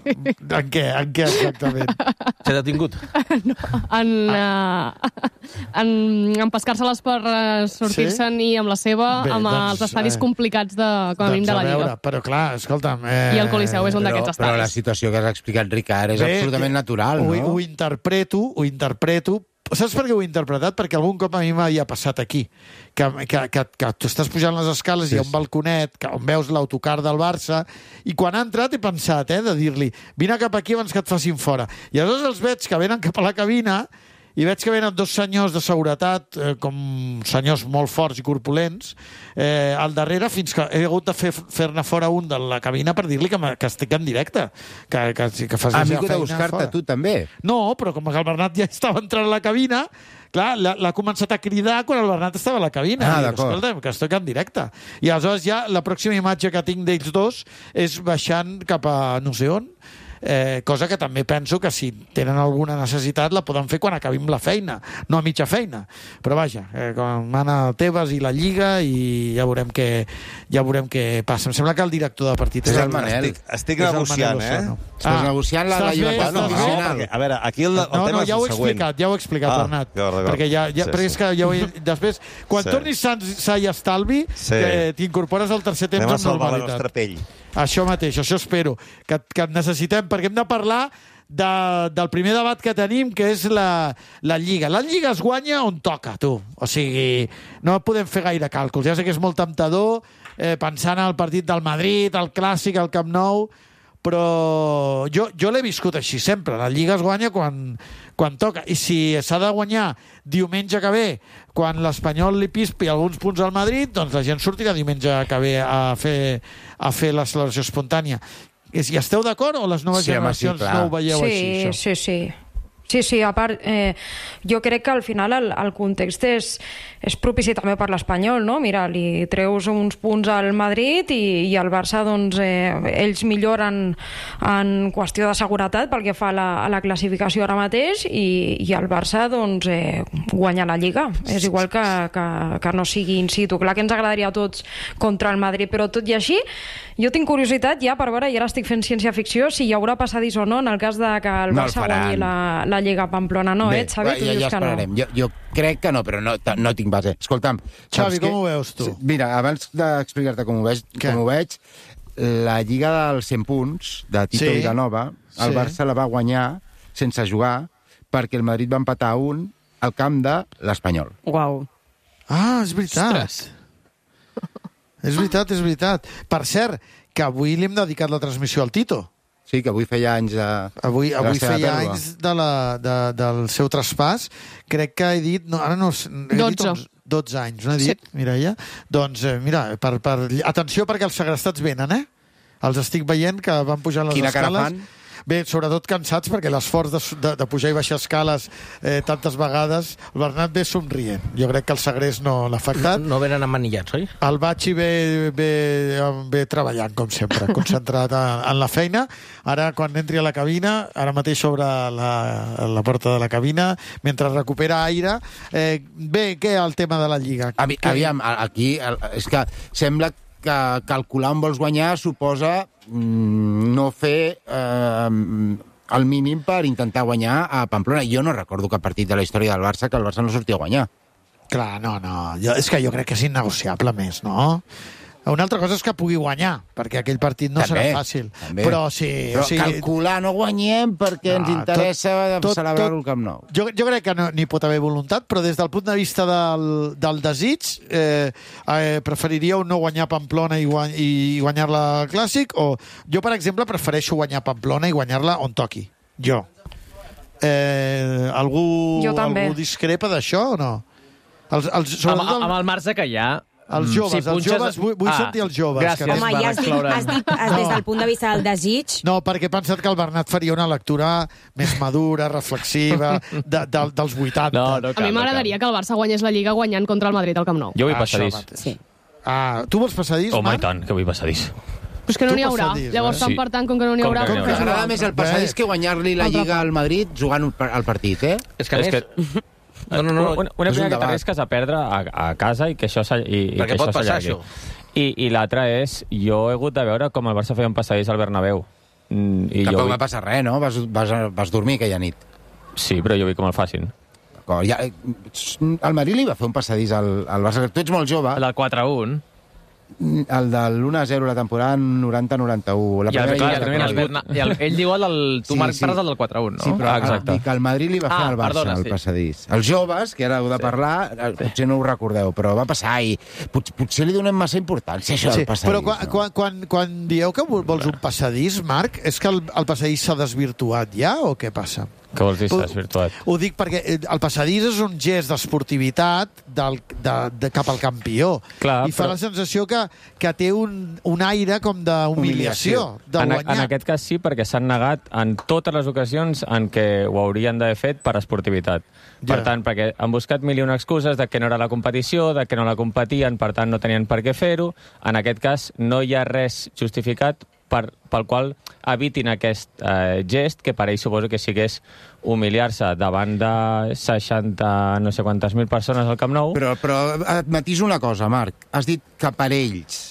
En què? En què exactament? S'ha detingut? No, en, ah. uh, en, en pescar-se-les per uh, sortir-se'n sí? I amb la seva, Bé, amb doncs, els estadis eh, complicats de, com a mínim de la Lliga. Veure, però clar, escolta'm... Eh, I el Coliseu és un d'aquests estadis. Però la situació que has explicat, Ricard, és Bé, absolutament natural, ho, no? Ho interpreto, ho interpreto... Saps per què ho he interpretat? Perquè algun cop a mi m'havia passat aquí, que, que, que, que tu estàs pujant les escales, sí. Hi ha un balconet, que, on veus l'autocar del Barça, i quan ha entrat he pensat, eh, de dir-li, vine cap aquí abans que et facin fora. I aleshores els veig que venen cap a la cabina, i veig que venen dos senyors de seguretat, eh, com senyors molt forts i corpulents, eh, al darrere, fins que he hagut de fer, fer-ne fora un de la cabina per dir-li que, que estic en directe. Que, que, que faci ha vingut a buscar-te tu, també? No, però com que el Bernat ja estava entrant a la cabina, clar, l'ha començat a cridar quan el Bernat estava a la cabina. Ah, I dic, escolta'm, que estic en directe. I aleshores ja la pròxima imatge que tinc d'ells dos és baixant cap a no sé on, Eh, cosa que també penso que si tenen alguna necessitat la poden fer quan acabim la feina, no a mitja feina, però vaja, eh, quan mana Tebas i la Lliga, i ja veurem què ja veurem què passa. Em sembla que el director de partit és el Manel. Estic, estic negociant, eh? Estàs ah, negociant la, la llibertat no, professional. no, a veure, aquí el, el no, tema no, ja és ho el he següent. explicat, ja ho he explicat, ah, Bernat, d'acord, d'acord. perquè ja, ja sí, perquè sí. és que ja ho he, després, quan sí. tornis sans, sa i estalvi, sí. eh, t'incorpores al tercer temps amb normalitat. La nostra pell. Això mateix, això espero, que, que necessitem, perquè hem de parlar de, del primer debat que tenim, que és la, la Lliga. La Lliga es guanya on toca, tu. O sigui, no podem fer gaire càlculs. Ja sé que és molt temptador, eh, pensant en el partit del Madrid, el Clàssic, el Camp Nou, però jo, jo l'he viscut així sempre. La Lliga es guanya quan, quan toca. I si s'ha de guanyar diumenge que ve, quan l'Espanyol li pispi alguns punts al Madrid, doncs la gent sortirà diumenge que ve a fer, a fer la celebració espontània. I esteu d'acord o les noves sí, generacions home, sí, no ho veieu sí, així? Això? Sí, sí, sí. Sí, sí, a part, eh, jo crec que al final el, el context és, és propici també per l'Espanyol, no? Mira, li treus uns punts al Madrid i, i el Barça, doncs, eh, ells milloren en qüestió de seguretat pel que fa a la, a la classificació ara mateix i, i el Barça, doncs, eh, guanya la Lliga. És igual que, que, que no sigui in situ. Clar que ens agradaria a tots contra el Madrid, però tot i així, jo tinc curiositat ja per veure, i ara estic fent ciència-ficció, si hi haurà passadís o no en el cas de que el Barça no el guanyi la, la Lliga a Pamplona, no, Bé, eh, Xavi? Tu ja, dius ja que no. Jo, jo crec que no, però no, no tinc base. Escolta'm, Xavi, com que, ho veus tu? Mira, abans d'explicar-te com ho veig, com ho veig, la Lliga dels cent punts de Tito sí, Vilanova, el sí. Barça la va guanyar sense jugar perquè el Madrid va empatar un al camp de l'Espanyol. Uau. Ah, és veritat. És veritat, és veritat. Per cert, que avui li hem dedicat la transmissió al Tito. Sí, que avui feia anys de... Avui, avui feia pèrdua. anys de la, de, del seu traspàs. Crec que he dit... No, ara no... He dotze. Dit uns dotze anys, no he dit, sí. Mireia? Doncs, eh, mira, per, per... atenció perquè els segrestats venen, eh? Els estic veient que van pujant les Quina escales. Quina cara fan? Bé, sobretot cansats, perquè l'esforç de, de, de pujar i baixar escales eh, tantes vegades, el Bernat ve somrient. Jo crec que el segrest no l'ha afectat. No venen emmanillats, oi? El Batxi ve, ve, ve treballant, com sempre, concentrat en, en la feina. Ara, quan entri a la cabina, ara mateix sobre la, la porta de la cabina, mentre recupera aire... Eh, bé, què el tema de la Lliga? Avi, aviam, aquí el, és que sembla que calcular on vols guanyar suposa mm, no fer eh, el mínim per intentar guanyar a Pamplona. Jo no recordo cap partit de la història del Barça que el Barça no sortia a guanyar. Clar, no, no. Jo, és que jo crec que és innegociable més, no? Una altra cosa és que pugui guanyar, perquè aquell partit no també, serà fàcil. També. Però sí... Però o sigui, calcular no guanyem perquè no, ens interessa tot, tot, celebrar el Camp Nou. Jo, jo crec que no, n'hi pot haver voluntat, però des del punt de vista del, del desig, eh, eh, preferiríeu no guanyar Pamplona i, guany, i guanyar-la Clàssic? O jo, per exemple, prefereixo guanyar Pamplona i guanyar-la on toqui. Jo. Eh, algú, algú discrepa d'això o no? Els, els, amb, amb el marge que hi ha... Els joves, si els joves, vull, vull ah, sentir els joves. Gràcies, que... Home, ja has dit, has dit has, des del punt de vista del desig... No, perquè he pensat que el Bernat faria una lectura més madura, reflexiva, de, de, dels vuitanta. No, no cal, a mi m'agradaria no que el Barça guanyés la Lliga guanyant contra el Madrid al Camp Nou. Jo vull passadís. Sí. Ah, tu vols passadís, Home, Marc? i tant, que vull passadís. Però és que no n'hi haurà. passadís, Llavors, eh? tant per tant, com que no n'hi haurà... Com que m'agrada més el passadís que guanyar-li la Lliga al Madrid jugant al partit, eh? És que, és que... No, no, no. Una, una primera que t'arrisques a perdre a, a casa i que això s'allargui. Perquè pot passar això. I, i l'altra és, jo he hagut de veure com el Barça feia un passadís al Bernabéu. I Tampoc jo... va passar res, no? Vas, vas, vas dormir aquella nit. Sí, però jo vi com el facin. Ja, el Madrid li va fer un passadís al, al Barça. Tu ets molt jove. El del quatre a un. El de l'u a zero la temporada noranta noranta u. La I, el, clar, el, i el, ell diu el del... Tu, sí, Marc, sí. Parles del del quatre a un, no? Sí, però ah, exacte. I que el Madrid li va fer ah, al Barça, perdona, el sí. passadís. Els joves, que ara heu de parlar, sí. potser no ho recordeu, però va passar i pot, potser li donem massa importància, això sí, del passadís. Però quan, no? quan, quan, quan dieu que vols un passadís, Marc, és que el, el passadís s'ha desvirtuat ja o què passa? Què vols dir, s'ha desvirtuat? Ho dic perquè el passadís és un gest d'esportivitat del, de, de, cap al campió. Clar, I fa però... la sensació que, que té un, un aire com d'humiliació, de en, guanyar. en aquest cas sí, perquè s'han negat en totes les ocasions en què ho haurien d'haver fet per esportivitat. Per Ja. tant, perquè han buscat mil i una excuses de que no era la competició, de que no la competien, per tant no tenien per què fer-ho. En aquest cas no hi ha res justificat per, pel qual evitin aquest eh, gest, que per ell suposo que sigués humiliar-se davant de seixanta no sé quantes mil persones al Camp Nou. Però, però et matiso una cosa, Marc. Has dit que per ells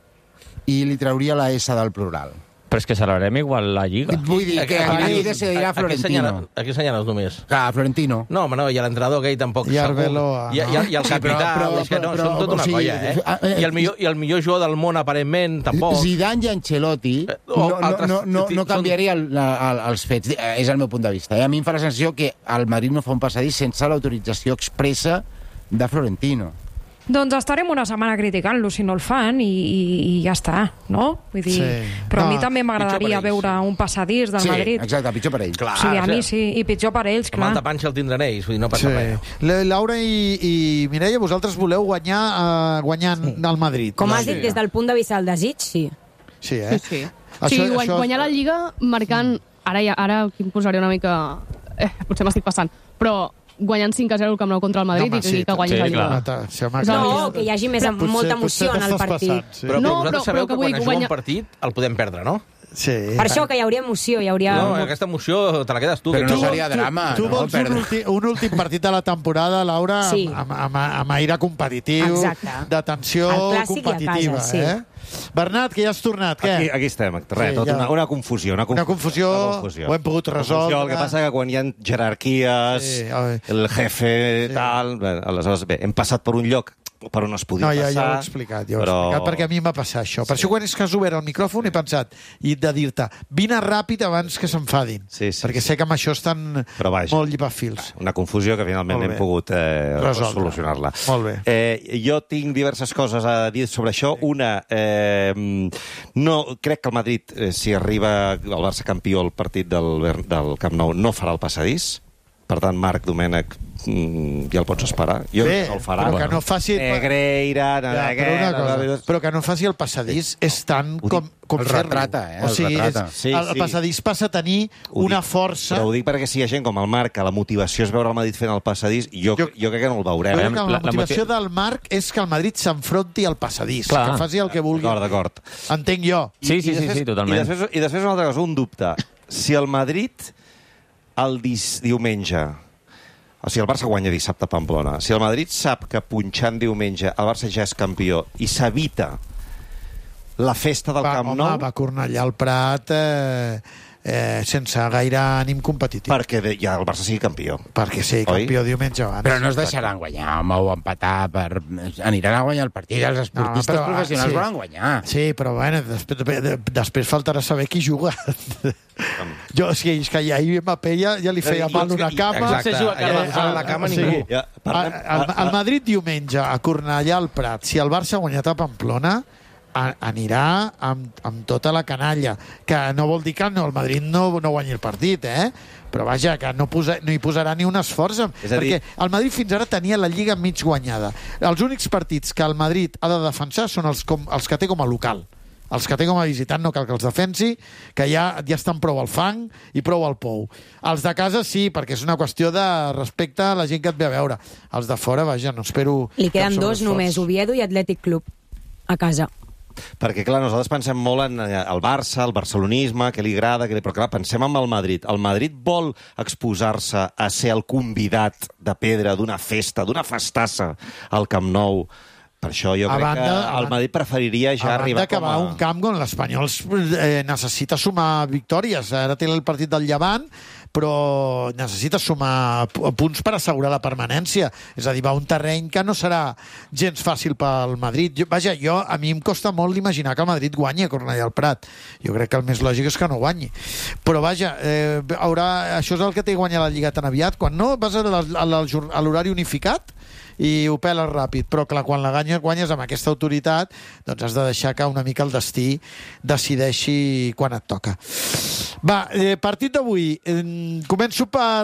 i li trauria la S del plural. Però és que celebrarem igual la Lliga. Vull dir que aquí decidirà Florentino. Aquí senyales només. Clar, Florentino. No, home, no, i l'entrenador aquell tampoc... I Arbeloa. I, i, i el capità, sí, però, però, és que no, però, són tota una sí, colla, eh? I el, millor, I el millor jugador del món, aparentment, tampoc. Zidane i Ancelotti no, no, no, no, no canviaria el, el, els fets. És el meu punt de vista. Eh? A mi em fa la sensació que el Madrid no fa un passadís sense l'autorització expressa de Florentino. Doncs estarem una setmana criticant-lo si no el fan i, i, i ja està, no? Vull dir, sí. Però no, a mi també m'agradaria veure un passadís del sí, Madrid. Sí, exacte, pitjor per ells. Clar, sí, a mi sí, i pitjor per ells, clar. Amb alta panxa el tindran ells, vull dir, no passa sí. res. Laura i, i Mireia, vosaltres voleu guanyar uh, guanyant sí. al Madrid. Com has dit, des del punt de vista del desig, sí. Sí, eh? Sí, sí. Això, sí guany, això... guanyar la Lliga marcant... Ara, ja, ara aquí em posaré una mica... Eh, potser m'estic passant, però... guanyant cinc a zero el Camp Nou contra el Madrid no, i que, sí, que guanyis sí, la Lliga. Sí, no, que hi hagi més, potser, molta emoció en el partit. Passant, sí. Però, no, però vosaltres però, sabeu però que, que quan es juga guanya... un partit el podem perdre, no? Sí. Per això que hi hauria emoció, hi hauria... No, aquesta emoció te la quedes tu. Però que no seria drama, tu, tu no? vols un, ulti, un últim partit de la temporada, Laura, sí. amb, amb, amb aire competitiu, exacte. de tensió competitiva, casa, sí. eh? Bernat, que ja has tornat, què? Aquí, aquí estem, res, sí, tot ja. una, una confusió. Una, conf... una, confusió, una confusió, ho hem pogut resoldre. Confusió, el que passa que quan hi ha jerarquies, sí, el jefe, sí. tal... Bé, aleshores, bé, hem passat per un lloc per on es podia no, ja, passar. Ja ho he explicat, ja ho però... he explicat, perquè a mi m'ha passat això. Per sí. això quan és que has obert el micròfon he pensat, i de dir-te, vine ràpid abans que s'enfadin, sí, sí, perquè sí. sé que amb això estan vaja, molt llipafils. Una confusió que finalment hem pogut eh, solucionar-la. Molt bé. Eh, jo tinc diverses coses a dir sobre això. Sí. Una, eh, no, crec que el Madrid, eh, si arriba el Barça campió al partit del, del Camp Nou, no farà el passadís. Per tant, Marc Domènech, mm, ja el pots esperar. Jo Bé, no el farà. Però que no faci... Negreira... Ja, però, una cosa, però que no faci el passadís és tant com, com el retrata, eh? O sigui, el, retrata. És, sí, el, el passadís passa a tenir ho una dic, força... Però ho dic perquè si hi ha gent com el Marc, que la motivació és veure el Madrid fent el passadís, jo, jo, jo crec que no el veurem. Jo crec que la, la motivació la... del Marc és que el Madrid s'enfronti al passadís, clar. Que faci el que vulgui. D'acord, d'acord. Entenc jo. Sí, sí, I, i després, sí, sí, totalment. I després, I després una altra cosa, un dubte. Si el Madrid el dis, diumenge... O sigui, el Barça guanya dissabte a Pamplona. Si el Madrid sap que punxant diumenge el Barça ja és campió i s'evita la festa del va, Camp home, Nou... va Cornellà al Prat eh, eh, sense gaire ànim competitiu. Perquè de, ja el Barça sigui campió. Perquè sí, campió Oi? diumenge abans. Però no es deixaran guanyar, home, o empatar. Per... Aniran a guanyar el partit. Els esportistes no, però, professionals sí. volen guanyar. Sí, però bueno, després, després faltarà saber qui juga. Jo, o sigui, és que ahir Mbappé ja, ja li feia mal una cama. Exacte, eh, a la cama ningú. Sí. Ja, parlem, el, el Madrid diumenge a Cornellà al Prat, si el Barça ha guanyat a Pamplona, anirà amb, amb tota la canalla, que no vol dir que no, el Madrid no, no guanyi el partit, eh? Però vaja, que no, posa, no hi posarà ni un esforç, perquè el Madrid fins ara tenia la Lliga mig guanyada. Els únics partits que el Madrid ha de defensar són els, com, els que té com a local. Els que té com a visitant no cal que els defensi, que ja, ja estan prou al fang i prou al pou. Els de casa sí, perquè és una qüestió de respecte a la gent que et ve a veure. Els de fora, vaja, no espero... Li queden dos només, Oviedo i Atlètic Club, a casa. Perquè, clar, nosaltres pensem molt en el Barça, el barcelonisme, que li agrada, que li... però, clar, pensem en el Madrid. El Madrid vol exposar-se a ser el convidat de pedra d'una festa, d'una festassa al Camp Nou. Per això jo crec banda, que el Madrid preferiria ja arribar com a... A banda que va a un camp on l'Espanyol eh, necessita sumar victòries. Ara té el partit del Llevant, però necessita sumar punts per assegurar la permanència. És a dir, va a un terreny que no serà gens fàcil pel Madrid. Jo, vaja, jo, a mi em costa molt imaginar que el Madrid guanyi a Cornellà al Prat. Jo crec que el més lògic és que no guanyi. Però vaja, eh, haurà... això és el que té guanyar la Lliga tan aviat. Quan no, vas a l'horari unificat i ho peles ràpid, però clar, quan la guanyes, guanyes amb aquesta autoritat, doncs has de deixar que una mica el destí decideixi quan et toca. Va, eh, partit d'avui. Eh, començo per,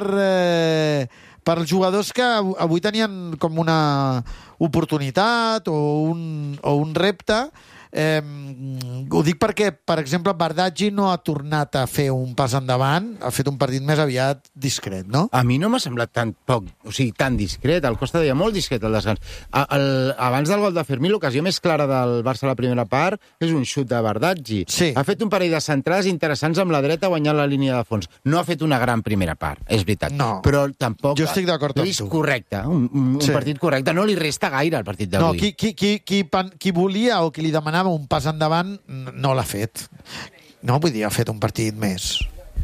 eh, per els jugadors que avui tenien com una oportunitat o un, o un repte. Eh, ho dic perquè, per exemple, Bardaggi no ha tornat a fer un pas endavant, ha fet un partit més aviat discret, no? A mi no m'ha semblat tan poc, o sigui, tan discret. El Costa deia molt discret al descans. El, abans del gol de Fermí, l'ocasió més clara del Barça a la primera part és un xut de Bardaggi. Sí. Ha fet un parell de centrades interessants amb la dreta guanyant la línia de fons. No ha fet una gran primera part, és veritat. No. Però tampoc... Jo estic d'acord amb tu. Correcte, un, un sí. partit correcte. No li resta gaire el partit d'avui. No, qui, qui, qui, qui, qui volia o qui li demanava un pas endavant no l'ha fet. No, vull dir, ha fet un partit més.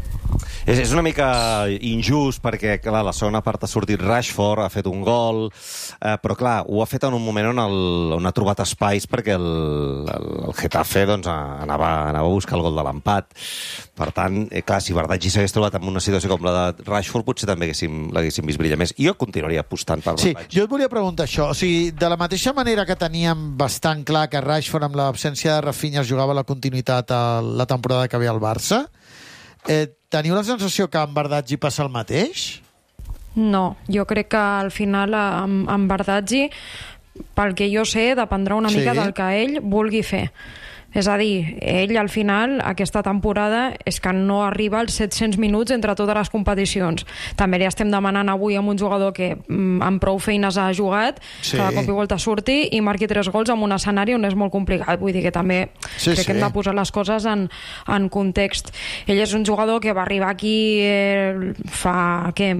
És, és una mica injust perquè, clar, la segona part ha sortit Rashford, ha fet un gol, eh, però, clar, ho ha fet en un moment on, el, on ha trobat espais perquè el, el, el Getafe doncs, anava, anava a buscar el gol de l'empat. Per tant, eh, clar, si Bardaggi s'hagués trobat en una situació com la de Rashford, potser també l'haguéssim vist brillar més. Jo continuaria apostant per sí, Bardaggi. Jo et volia preguntar això. O sigui, de la mateixa manera que teníem bastant clar que Rashford, amb l'absència de Rafinha, jugava la continuïtat a la temporada que ve al Barça, eh, teniu la sensació que amb Bardaggi passa el mateix? No, jo crec que al final amb, amb Bardaggi, pel que jo sé, dependrà una sí. mica del que ell vulgui fer. És a dir, ell al final, aquesta temporada, és que no arriba als set-cents minuts entre totes les competicions. També li estem demanant avui amb un jugador que mm, amb prou feines ha jugat, sí. que de cop i volta surti i marqui tres gols en un escenari on és molt complicat. Vull dir que també sí, crec sí. que hem de posar les coses en, en context. Ell és un jugador que va arribar aquí eh, fa, què?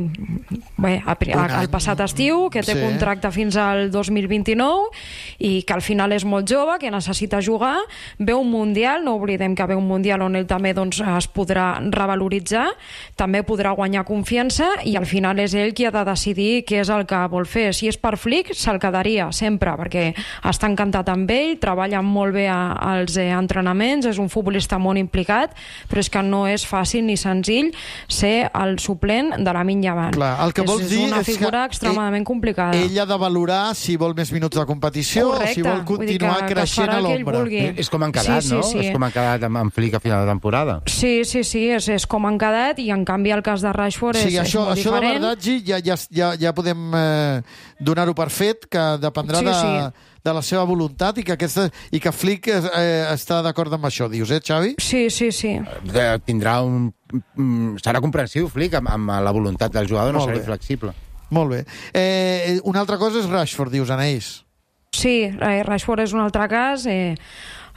Bé, el passat estiu, que té sí. contracte fins al dos mil vint-i-nou i que al final és molt jove, que necessita jugar, ve un Mundial, no oblidem que ve un Mundial on ell també doncs, es podrà revaloritzar, també podrà guanyar confiança i al final és ell qui ha de decidir què és el que vol fer. Si és per Flick, se'l quedaria sempre, perquè està encantat amb ell, treballa molt bé a, als eh, entrenaments, és un futbolista molt implicat, però és que no és fàcil ni senzill ser el suplent de Lamine Yamal. Clar, el que vols és, dir és una és figura que extremadament ell, complicada. Ell ha de valorar si vol més minuts de competició Correcte. o si vol continuar que, creixent que a l'ombra. És com han quedat, sí, sí, no? sí. És com han quedat amb, amb Flick a final de temporada. Sí, sí, sí, és, és com han quedat i en canvi el cas de Rashford és, sí, això, és molt això diferent. Això de Bardaggi ja, ja, ja, ja podem eh, donar-ho per fet, que dependrà sí, sí. de, de la seva voluntat i que, aquesta, i que Flick eh, està d'acord amb això, dius, eh, Xavi? Sí, sí, sí. Eh, tindrà un... serà comprensiu, Flick, amb, amb la voluntat del jugador, no serà inflexible. Molt bé. Eh, una altra cosa és Rashford, dius, Anaïs. Sí, eh, Rashford és un altre cas. Eh,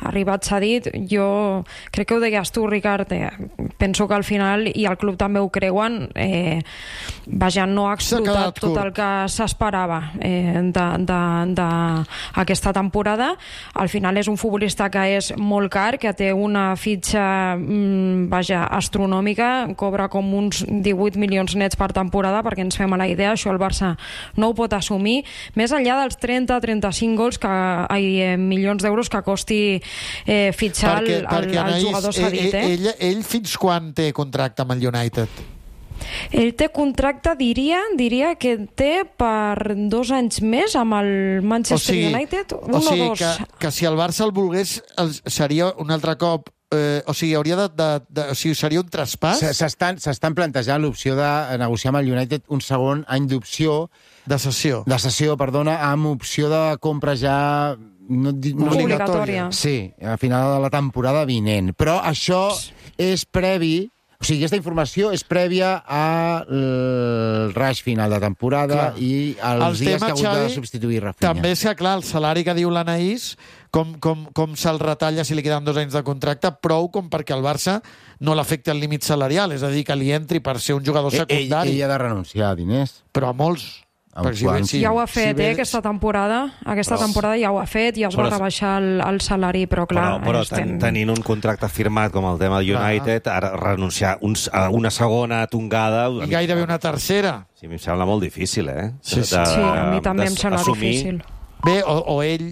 arribat cedit. Jo crec que ho deies tu, Ricard, eh, penso que al final, i el club també ho creuen, eh, vaja, no ha explotat tot el que s'esperava eh, d'aquesta temporada. Al final és un futbolista que és molt car, que té una fitxa mm, vaja, astronòmica, cobra com uns divuit milions nets per temporada, perquè ens fem a la idea, això el Barça no ho pot assumir, més enllà dels trenta a trenta-cinc gols que, ai, eh, milions d'euros que costi eh, fitxar perquè, el, perquè, el, el jugador cedit. Eh? Ell, ell fins quan té contracte amb el United? Ell té contracte, diria, diria que té per dos anys més amb el Manchester o sigui, United, un o, sigui, o dos. Que, que si el Barça el volgués, el, seria un altre cop, eh, o sigui, hauria de, de, de, o sigui, seria un traspàs? S'estan plantejant l'opció de negociar amb el United un segon any d'opció. De cessió. De cessió, perdona, amb opció de compra ja... No, no obligatòria. Sí, a final de la temporada vinent. Però això és previ... O sigui, aquesta informació és prèvia al rush final de temporada. Clar. I els el dies que ha hagut Xavi, de substituir Rafinha. També és que, clar, el salari que diu l'Anaïs, com, com, com se'l retalla si li queden dos anys de contracte, prou com perquè el Barça no l'afecti el límit salarial, és a dir, que li entri per ser un jugador secundari. Ell, ell ha de renunciar a diners. Però a molts. Si bé, sí. Ja ho ha fet, si bé... eh, aquesta temporada. Aquesta però... temporada ja ho ha fet, ja es però... va rebaixar el, el salari, però clar... Però, però estem... ten, tenint un contracte firmat com el tema del United, ah. ara renunciar uns, a una segona tongada... I gairebé una tercera. Sí, em sembla molt difícil, eh? Sí, sí. De, sí a mi també em sembla assumir... difícil. Bé, o, o ell...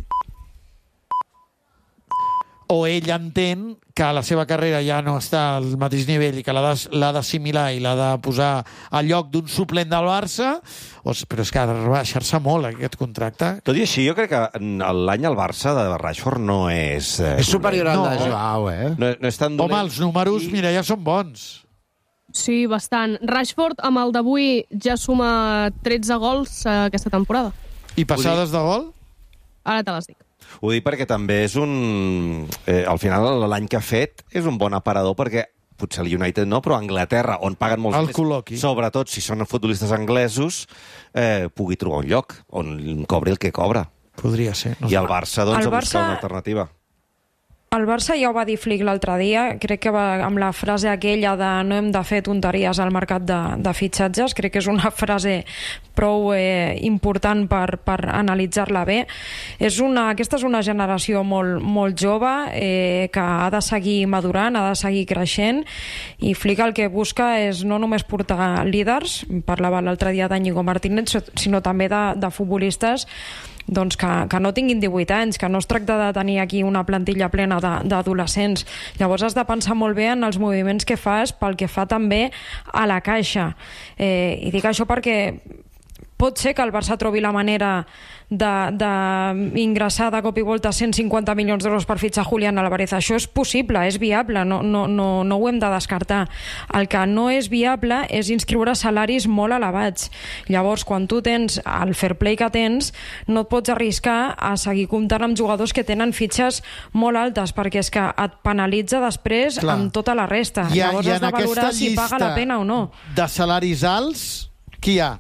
o ell entén que la seva carrera ja no està al mateix nivell i que l'ha d'assimilar i l'ha de posar al lloc d'un suplent del Barça, o, però és que ha de rebaixar-se molt aquest contracte. Tot i així, jo crec que l'any al Barça de Rashford no és... Eh, és superior al no, de Joao, eh? No, no és tan dolent. Home, els números, I... mira, ja són bons. Sí, bastant. Rashford, amb el d'avui, ja suma tretze gols eh, aquesta temporada. I passades de gol? Ara te les dic. Ho dic perquè també és un... Eh, al final, l'any que ha fet és un bon aparador perquè potser el United no, però a Anglaterra, on paguen molts el col·loqui. Sobretot si són futbolistes anglesos, eh, pugui trobar un lloc on cobri el que cobra. Podria ser. No I el Barça, doncs, el a buscar Barça... una alternativa. El Barça ja ho va dir Flick l'altre dia, crec que va, amb la frase aquella de no hem de fer tonteries al mercat de, de fitxatges, crec que és una frase prou eh, important per, per analitzar-la bé. És una, aquesta és una generació molt, molt jove eh, que ha de seguir madurant, ha de seguir creixent, i Flick el que busca és no només portar líders, parlava l'altre dia d'Íñigo Martínez, sinó també de, de futbolistes doncs que, que no tinguin divuit anys, que no es tracta de tenir aquí una plantilla plena d'adolescents. Llavors has de pensar molt bé en els moviments que fas pel que fa també a la caixa. Eh, I dic això perquè pot ser que el Barça trobi la manera d'ingressar de, de, de cop i volta cent cinquanta milions d'euros per fitxar Julián Álvarez. Això és possible, és viable, no, no, no, no ho hem de descartar. El que no és viable és inscriure salaris molt elevats. Llavors, quan tu tens el fair play que tens, no et pots arriscar a seguir comptant amb jugadors que tenen fitxes molt altes, perquè és que et penalitza després Clar. amb tota la resta. I, Llavors i has de valorar si paga la pena o no. De salaris alts, qui hi ha?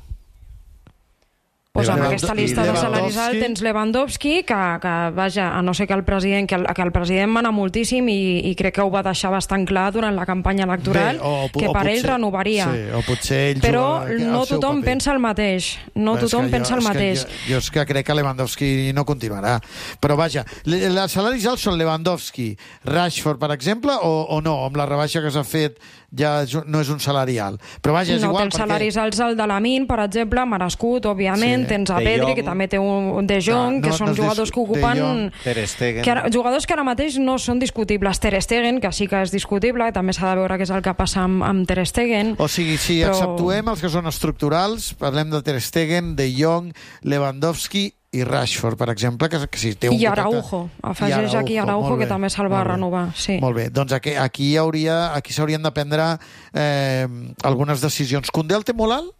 Pues en aquesta llista de salaris alts tens Lewandowski, que, que vaja, a no ser que el president, que el, que el president mana moltíssim i, i crec que ho va deixar bastant clar durant la campanya electoral, Bé, o, que per potser, ell renovaria. Sí, o potser ell Però no tothom pensa el mateix. No Bé, tothom pensa jo, el mateix. Jo, jo és que crec que Lewandowski no continuarà. Però vaja, els salaris alts són Lewandowski, Rashford, per exemple, o, o no? Amb la rebaixa que s'ha fet ja no és un salari alt. Però vaja, és no, igual tens perquè... salaris alts al de Lamin, per exemple, merescut, òbviament, sí. tens a Pedri, que també té un De Jong, no, que no, són no jugadors que ocupen... Ter Stegen. Que ara, jugadors que ara mateix no són discutibles. Ter Stegen, que sí que és discutible, també s'ha de veure què és el que passa amb, amb Ter Stegen. O sigui, si però... acceptuem els que són estructurals, parlem de Ter Stegen, De Jong, Lewandowski i Rashford, per exemple, que, que si té un... I Araujo, afegeix Araujo, aquí Araujo, que també se'l va renovar. Sí. Molt bé, doncs aquí, aquí, hauria, aquí s'haurien de prendre eh, algunes decisions. Koundé el té molt alt?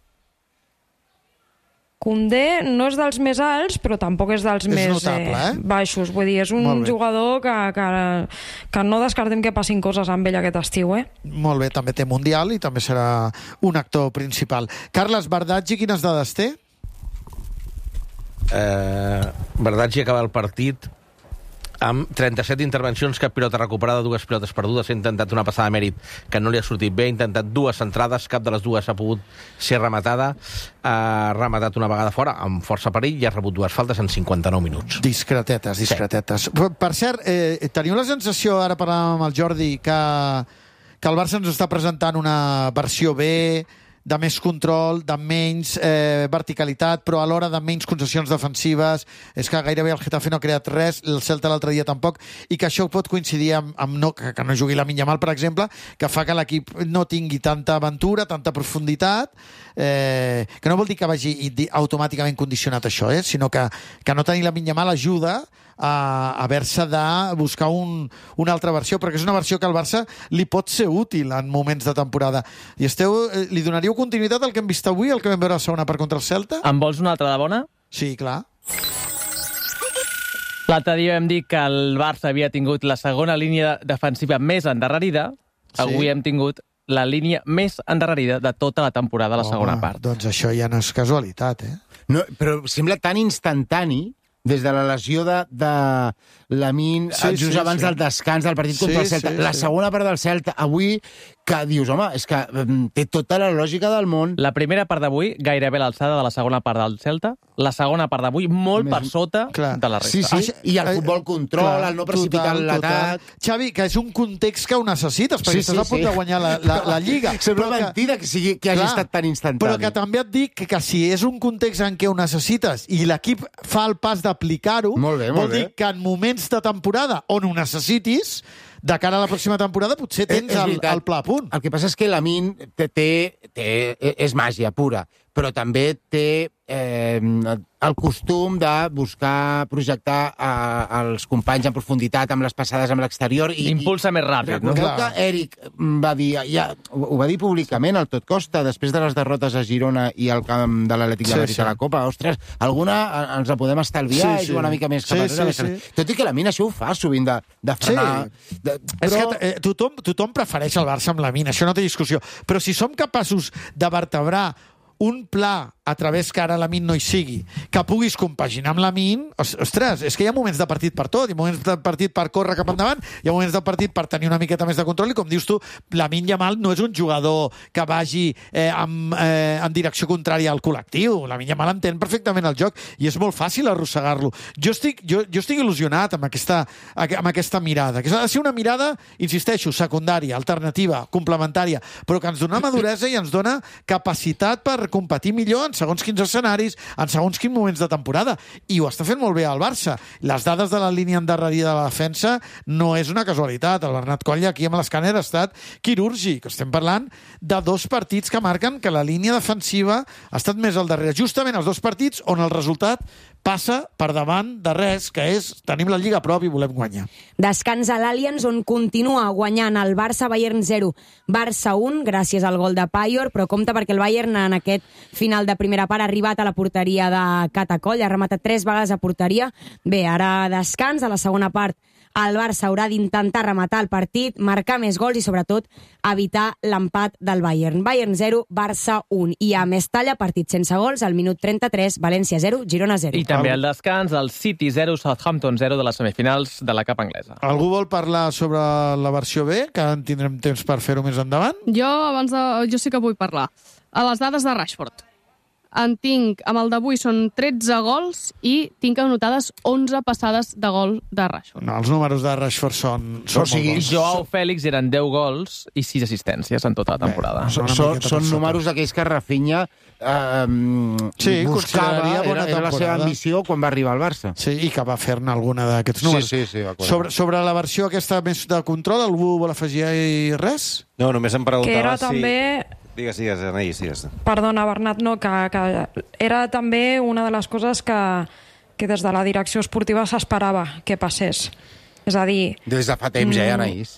Koundé no és dels més alts, però tampoc és dels és més notable, eh? Eh, baixos. Vull dir, és un jugador que, que, que no descartem que passin coses amb ell aquest estiu, eh? Molt bé, també té Mundial i també serà un actor principal. Carles Bardaggi, quines dades té? Eh, Bardaggi acaba el partit amb trenta-set intervencions, cap pilota recuperada, dues pilotes perdudes, ha intentat una passada de mèrit que no li ha sortit bé, ha intentat dues centrades, cap de les dues ha pogut ser rematada, ha rematat una vegada fora, amb força perill, i ha rebut dues faltes en cinquanta-nou minuts. Discretetes, discretetes. Sí. Per cert, eh, teniu la sensació, ara parlant amb el Jordi, que, que el Barça ens està presentant una versió B, de més control, de menys eh, verticalitat, però alhora de menys concessions defensives. És que gairebé el Getafe no ha creat res, el Celta l'altre dia tampoc, i que això pot coincidir amb, amb no, que, que no jugui Lamine Yamal, per exemple, que fa que l'equip no tingui tanta aventura, tanta profunditat, eh, que no vol dir que vagi automàticament condicionat això, eh, sinó que, que no tenir Lamine Yamal ajuda a haver-se de buscar un, una altra versió, perquè és una versió que al Barça li pot ser útil en moments de temporada. I esteu, li donaríeu continuïtat al que hem vist avui, al que vam veure a la segona part contra el Celta? En vols una altra de bona? Sí, clar. L'altre dia vam dir que el Barça havia tingut la segona línia defensiva més endarrerida. Sí. Avui hem tingut la línia més endarrerida de tota la temporada, la Home, segona part. Doncs això ja no és casualitat, eh? No, però sembla tan instantani des de la lesió de, de Lamine, sí, just sí, abans sí. del descans del partit contra sí, el Celta. Sí, la sí. segona part del Celta, avui, que dius, home, és que té tota la lògica del món. La primera part d'avui, gairebé a l'alçada de la segona part del Celta. La segona part d'avui, molt Més... per sota clar. de la resta. Sí, sí. I el futbol control, clar, el no precipitar l'atac. Xavi, que és un context que ho necessites, perquè sí, sí, estàs a punt sí. de guanyar la, la, la Lliga. Sembla que... mentida que, sigui, que hagi clar, estat tan instantani. Però que també et dic que, que si és un context en què ho necessites i l'equip fa el pas d'aplicar-ho, vol dir que en moments de temporada on ho necessitis, de cara a la pròxima temporada potser tens el, el pla a punt. El que passa és que Lamine té, té, té, és màgia pura, però també té eh, el costum de buscar projectar a, als companys en profunditat, amb les passades amb l'exterior. Impulsa més ràpid. No? Crec que Eric va dir, ja, ho va dir públicament, al tot costa, després de les derrotes a Girona i al camp de l'Atlètic de Madrid sí, sí. a la Copa. Ostres, alguna ens la podem estalviar sí, sí. i jugar una mica més cap sí, a sí, sí. Tot i que Lamine això ho fa sovint de, de frenar. Sí. De, però... És que eh, tothom, tothom prefereix el Barça amb Lamine, això no té discussió. Però si som capaços de vertebrar un pla a través que ara Lamine no hi sigui, que puguis compaginar amb Lamine, ostres, és que hi ha moments de partit per tot, hi ha moments de partit per córrer cap endavant, hi ha moments de partit per tenir una miqueta més de control, i com dius tu, Lamine Yamal no és un jugador que vagi eh, amb, eh, en direcció contrària al col·lectiu. Lamine Yamal entén perfectament el joc i és molt fàcil arrossegar-lo. Jo estic, jo, jo estic il·lusionat amb aquesta, amb aquesta mirada, que ha de ser una mirada, insisteixo, secundària, alternativa, complementària, però que ens dona maduresa i ens dona capacitat per competir millor en segons quins escenaris, en segons quins moments de temporada. I ho està fent molt bé al Barça. Les dades de la línia endarrerida de la defensa no és una casualitat. El Bernat Coll aquí amb l'escàner ha estat quirúrgic. Estem parlant de dos partits que marquen que la línia defensiva ha estat més al darrere. Justament els dos partits on el resultat passa per davant de res, que és tenim la Lliga a prop i volem guanyar. Descans a l'Allianz, on continua guanyant el Barça, Bayern zero, Barça un, gràcies al gol de Paior, però compte perquè el Bayern en aquest final de primera part ha arribat a la porteria de Catacoll, ha rematat tres vegades a porteria. Bé, ara descans, a la segona part el Barça haurà d'intentar rematar el partit, marcar més gols i, sobretot, evitar l'empat del Bayern. Bayern zero, Barça un. I a Mestalla, partit sense gols, al minut trenta-tres, València zero, Girona zero. I també al descans, el City zero, Southampton zero de les semifinals de la Copa Anglesa. Algú vol parlar sobre la versió B, que en tindrem temps per fer-ho més endavant? Jo, abans de... jo sí que vull parlar. A les dades de Rashford. En tinc, amb el d'avui són tretze gols i tinc anotades onze passades de gol de Rashford. No, els números de Rashford són, són o sigui, molt bons. Joao Fèlix eren deu gols i sis assistències en tota la temporada. Bé, són són, són números aquells que Rafinha eh, sí, buscava, era, era la seva ambició quan va arribar al Barça. Sí, i que va fer-ne alguna d'aquests números. Sí, sí, sí, sobre, sobre la versió aquesta més de control, algú vol afegir res? No, només em preguntava que era si... també... Digues, digues, Anaïs, digues. Perdona, Bernat, no, que, que era també una de les coses que, que des de la direcció esportiva s'esperava que passés. És a dir... Des de fa temps, mm, ja, Anaïs.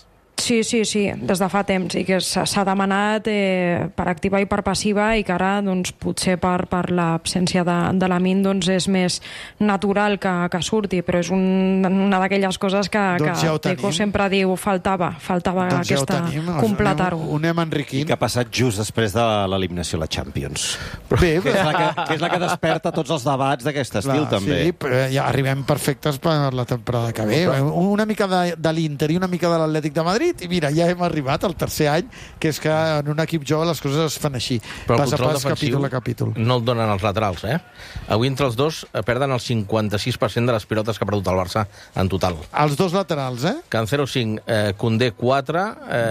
Sí, sí, sí, des de fa temps, i que s'ha demanat eh, per activa i per passiva, i que ara doncs, potser per, per l'absència de, de Lamine doncs, és més natural que, que surti, però és un, una d'aquelles coses que, doncs que ja Deco sempre diu faltava, faltava doncs aquesta, ja completar-ho. Ho anem enriquint. I que ha passat just després de l'eliminació a la Champions. Bé, que, és la que, que és la que desperta tots els debats d'aquest estil, clar, també. Sí, però ja arribem perfectes per la temporada que ve. Una mica de, de l'Inter i una mica de l'Atlètic de Madrid, i mira, ja hem arribat al tercer any, que és que en un equip jove les coses es fan així. Però el pas a control pas, defensiu capítol a capítol. no el donen els laterals, eh? Avui entre els dos perden el cinquanta-sis per cent de les pilotes que ha perdut el Barça en total. Els dos laterals, eh? Cancelo cinc, eh, Koundé quatre,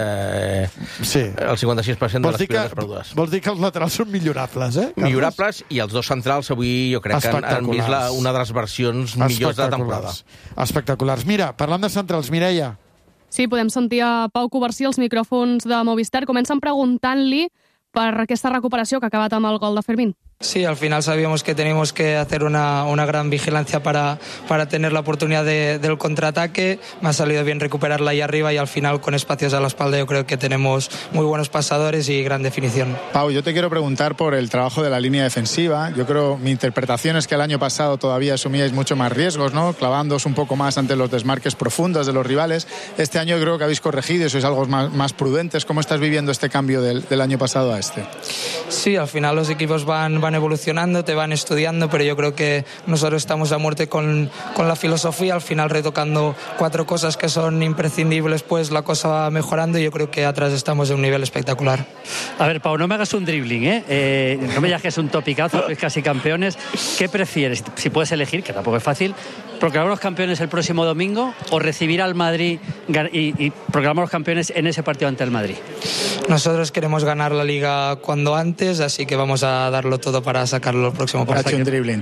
eh, sí. el cinquanta-sis per cent de Vols les dir que- pilotes perdudes. Vols dir que els laterals són millorables, eh? Carles? Millorables, i els dos centrals avui jo crec que han, han vist la, una de les versions millors de la temporada. Espectaculars. Mira, parlant de centrals, Mireia. Sí, podem sentir a Pau Covarsí als micròfons de Movistar. Comencen preguntant-li per aquesta recuperació que ha acabat amb el gol de Fermín. Sí, al final sabíamos que teníamos que hacer una, una gran vigilancia para, para tener la oportunidad de, del contraataque. Me ha salido bien recuperarla ahí arriba y al final con espacios a la espalda yo creo que tenemos muy buenos pasadores y gran definición. Pau, yo te quiero preguntar por el trabajo de la línea defensiva. Yo creo, mi interpretación es que el año pasado todavía asumíais mucho más riesgos, ¿no? Clavándoos un poco más ante los desmarques profundos de los rivales. Este año creo que habéis corregido y sois algo más, más prudentes. ¿Cómo estás viviendo este cambio del, del año pasado a este? Sí, al final los equipos van, van evolucionando, te van estudiando, pero yo creo que nosotros estamos a muerte con, con la filosofía, al final retocando cuatro cosas que son imprescindibles, pues la cosa va mejorando y yo creo que atrás estamos en un nivel espectacular. A ver, Pau, no me hagas un dribbling, ¿eh? eh no me digas que es un topicazo, es casi campeones. ¿Qué prefieres? Si puedes elegir, que tampoco es fácil, proclamar los campeones el próximo domingo o recibir al Madrid y, y proclamar los campeones en ese partido ante el Madrid. Nosotros queremos ganar la Liga cuando antes, así que vamos a darlo todo para sacarlo el próximo partido. un dribbling.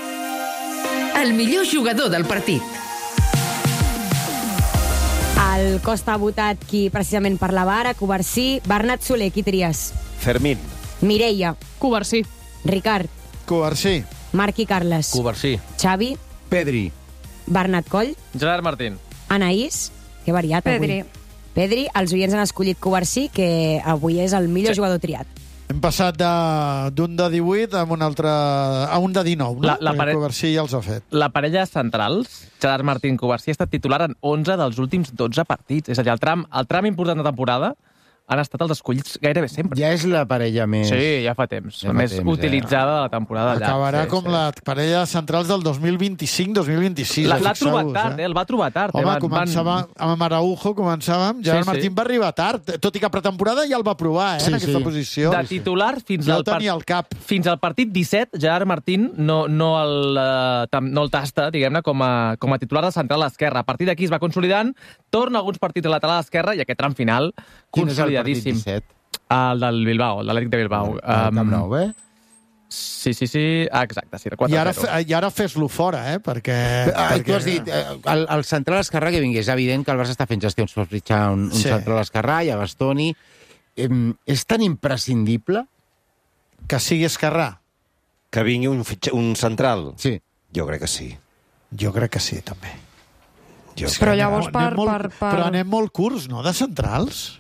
El millor jugador del partit. El Costa ha votat qui precisament parlava ara, Covarsí. Bernat Soler, qui tries? Fermín. Mireia. Covarsí. Ricard. Covarsí. Marc i Carles. Covarsí. Xavi. Pedri. Bernat Coll. Gerard Martín. Anaïs. Que variat Pedri. avui. Pedri. Els oients han escollit Covarsí, que avui és el millor Sí. jugador triat. Hem passat de- d'un de divuit a un altre, a un de dinou, no? La- la Perquè pare- Covarsí ja els ha fet. La parella centrals, Gerard Martín Covarsí, ha estat titular en onze dels últims dotze partits. És a dir, el tram, el tram important de temporada han estat els escollits gairebé sempre. Ja és la parella més... Sí, ja fa temps. Ja fa més temps, utilitzada de la temporada allà. Acabarà sí, com sí. la parella de centrals del dos mil vint-i-cinc dos mil vint-i-sis. La- L'ha fixeu-vos, trobat tard, eh? El va trobar tard. Home, eh? Van- començava amb Araujo, començàvem. Gerard Sí, sí. Martín va arribar tard, tot i que a pretemporada ja el va provar, eh, Sí, en aquesta sí. posició. De titular fins Ja al el tenia al cap. Fins al partit disset, Gerard Martín no, no, el, eh, tam- no el tasta, diguem-ne, com, a, com a titular de central a l'esquerra. A partir d'aquí es va consolidant, torna alguns partits a lateral a l'esquerra i aquest tram final Quin és el partit consolidadíssim. disset? El del Bilbao, l'Atlètic de Bilbao. El Camp Nou, eh? Sí, sí, sí. Ah, exacte, sí, quatre I ara, a zero. fe- i ara fes-lo fora, eh? Perquè... Ah, perquè... tu has dit, eh, el, el central esquerrà que vingui. És evident que el Barça està fent gestions per fitxar un, un Sí. central esquerrà i a Bastoni. Eh, és tan imprescindible? Que sigui esquerrà? Que vingui un, fitxa, un central? Sí. Jo crec que sí. Jo crec que sí, també. Jo Però llavors per... anem molt, per, per... Però anem molt curts, no?, de centrals.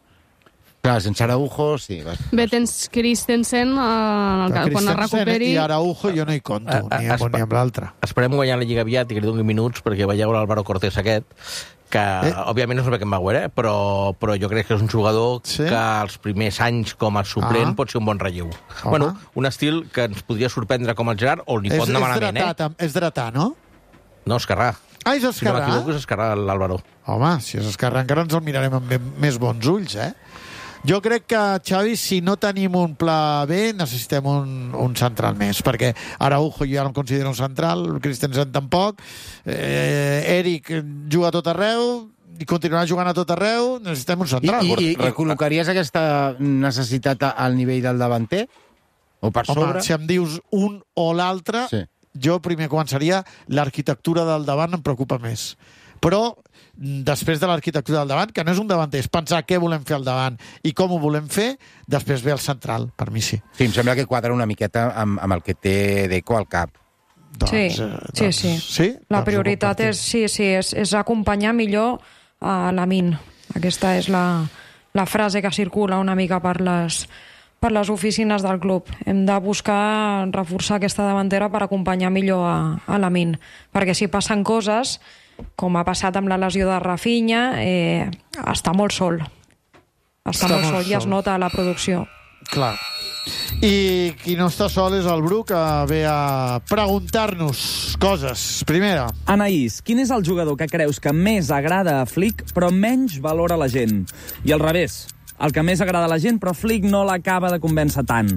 Clar, sense Araujo, sí. Bé, tens Christensen, eh, Però quan es Christensen recuperi... I Araujo jo no hi compto, Eh, ni eh, amb un ni amb l'altre. Esperem guanyar la Lliga aviat i que li doni minuts perquè veieu l'Álvaro Cortés aquest, que eh? òbviament no és el Beckenbauer, eh? però, però jo crec que és un jugador Sí? que els primers anys com a suplent Ah. pot ser un bon relleu. Home. Bueno, un estil que ens podria sorprendre com el Gerard, o li És, pot anar és, malament, dretà, eh? tam- és dretà, no? No, esquerrà. Ah, és Si no esquerrà? m'equivoco, és esquerrà l'Álvaro. Home, si és esquerrà encara ens el mirarem amb ben- més bons ulls, eh? Jo crec que, Xavi, si no tenim un pla B, necessitem un, un central més, perquè Araujo jo ja no el considero un central, Christensen tampoc, eh, Eric juga a tot arreu, i continuarà jugant a tot arreu, necessitem un I, central. i, i, i col·locaries aquesta necessitat a- al nivell del davanter? O per Home, sobre? si em dius un o l'altre, Sí. jo primer començaria l'arquitectura del davant em preocupa més. Però mm, després de l'arquitectura del davant, que no és un davanter, és pensar què volem fer al davant i com ho volem fer, després ve el central, per mi sí. Sí, em sembla que quadra una miqueta amb, amb el que té Deco al cap. Doncs, Sí, eh, sí, doncs, sí. sí? La Doncs ho prioritat compartim. és, sí, sí, és, és acompanyar millor a Lamine. Aquesta és la, la frase que circula una mica per les, per les oficines del club. Hem de buscar reforçar aquesta davantera per acompanyar millor a, a Lamine, perquè si passen coses, com ha passat amb la lesió de Rafinha, eh, està molt sol. Està, està molt sol i es nota a la producció. Clar. I qui no està sol és el Bru, que ve a preguntar-nos coses. Primera. Anaïs, quin és el jugador que creus que més agrada a Flick però menys valora la gent? I al revés, el que més agrada a la gent però Flick no l'acaba de convèncer tant.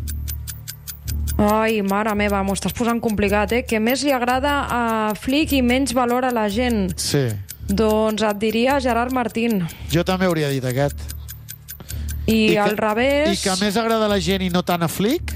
Ai, mare meva, m'ho estàs posant complicat, eh? Què més li agrada a Flick i menys valora la gent? Sí. Doncs et diria Gerard Martín. Jo també hauria dit aquest. I, I al que, revés... I que més agrada a la gent i no tant a Flick?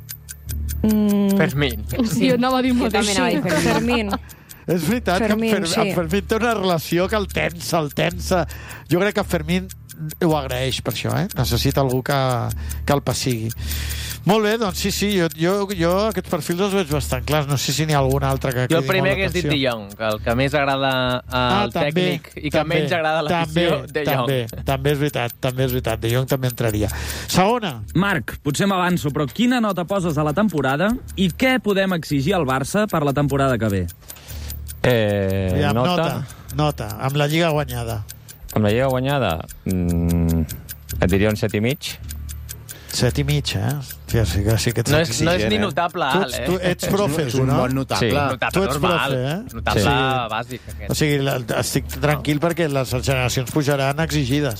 Mm. Fermín. Sí, jo anava a dir el mateix. Sí, Fermín. És veritat Fermín, que amb, Fer sí. amb Fermín té una relació que el tensa, el tensa. Jo crec que Fermín ho agraeix per això, eh? Necessita algú que, que el pessigui. Molt bé, doncs sí, sí, jo, jo, jo aquests perfils els veig bastant clars. No sé si n'hi ha algun altre que... Jo el primer que has dit De Jong, que el que més agrada al ah, tècnic i que també, menys agrada a l'afició, De Jong. També, també és veritat, també és veritat. De Jong també entraria. Segona. Marc, potser m'avanço, però quina nota poses a la temporada i què podem exigir al Barça per la temporada que ve? Eh, ja, nota... nota. Nota, amb la Lliga guanyada. Amb la Lliga guanyada? Mm, et diria un set i mig. Set i mig, eh? Sí, sí, que, sí que ets no, és, exigent, no és ni eh? notable tu alt, ets, eh? tu ets profe, és un no? bon notable. Sí. Notable Tu ets normal. profe, eh? Notable Sí. bàsic. Aquest. O sigui, la, estic tranquil perquè les generacions pujaran exigides.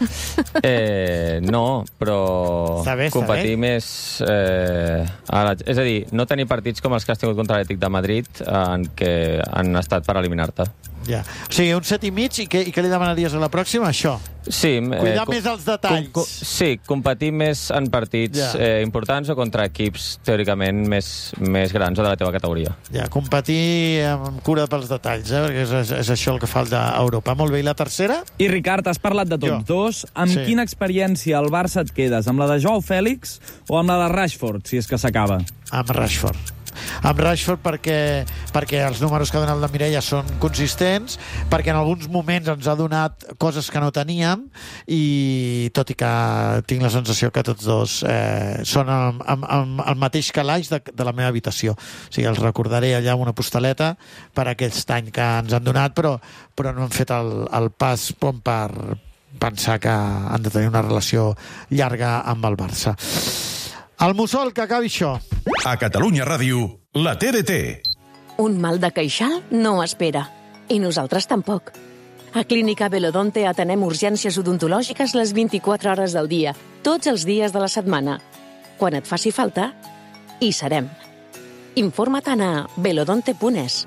Eh, no, però Està bé, està competir bé. més... Eh, a la, és a dir, no tenir partits com els que has tingut contra l'Atlètic de Madrid en què han estat per eliminar-te. Ja. O sigui, un set i mig, i què, i què li demanaries a la pròxima? Això. Sí, Cuidar eh, més els detalls. Com, com, sí, competir més en partits Ja. eh, importants o contra equips teòricament més, més grans o de la teva categoria. Ja, competir amb cura pels detalls, eh? Perquè és, és, és això el que falta a Europa. Molt bé, i la tercera? I Ricard, has parlat de tots Jo. dos. Amb Sí. quina experiència al Barça et quedes? Amb la de Joao Fèlix o amb la de Rashford, si és que s'acaba? Amb Rashford. Amb Rashford perquè, perquè els números que ha donat la Mireia són consistents, perquè en alguns moments ens ha donat coses que no teníem, i tot i que tinc la sensació que tots dos eh, són amb, amb, amb el mateix calaix de, de la meva habitació. O sigui, els recordaré allà amb una postaleta per aquest any que ens han donat, però, però no han fet el, el pas com per pensar que han de tenir una relació llarga amb el Barça. El mussol, que acabi això. A Catalunya Ràdio, la T D T. Un mal de queixal no espera. I nosaltres tampoc. A Clínica Belodonte atenem urgències odontològiques les vint-i-quatre hores del dia, tots els dies de la setmana. Quan et faci falta, hi serem. Informa't a belodonte punt es.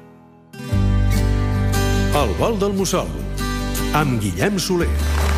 El vol del mussol, amb Guillem Soler.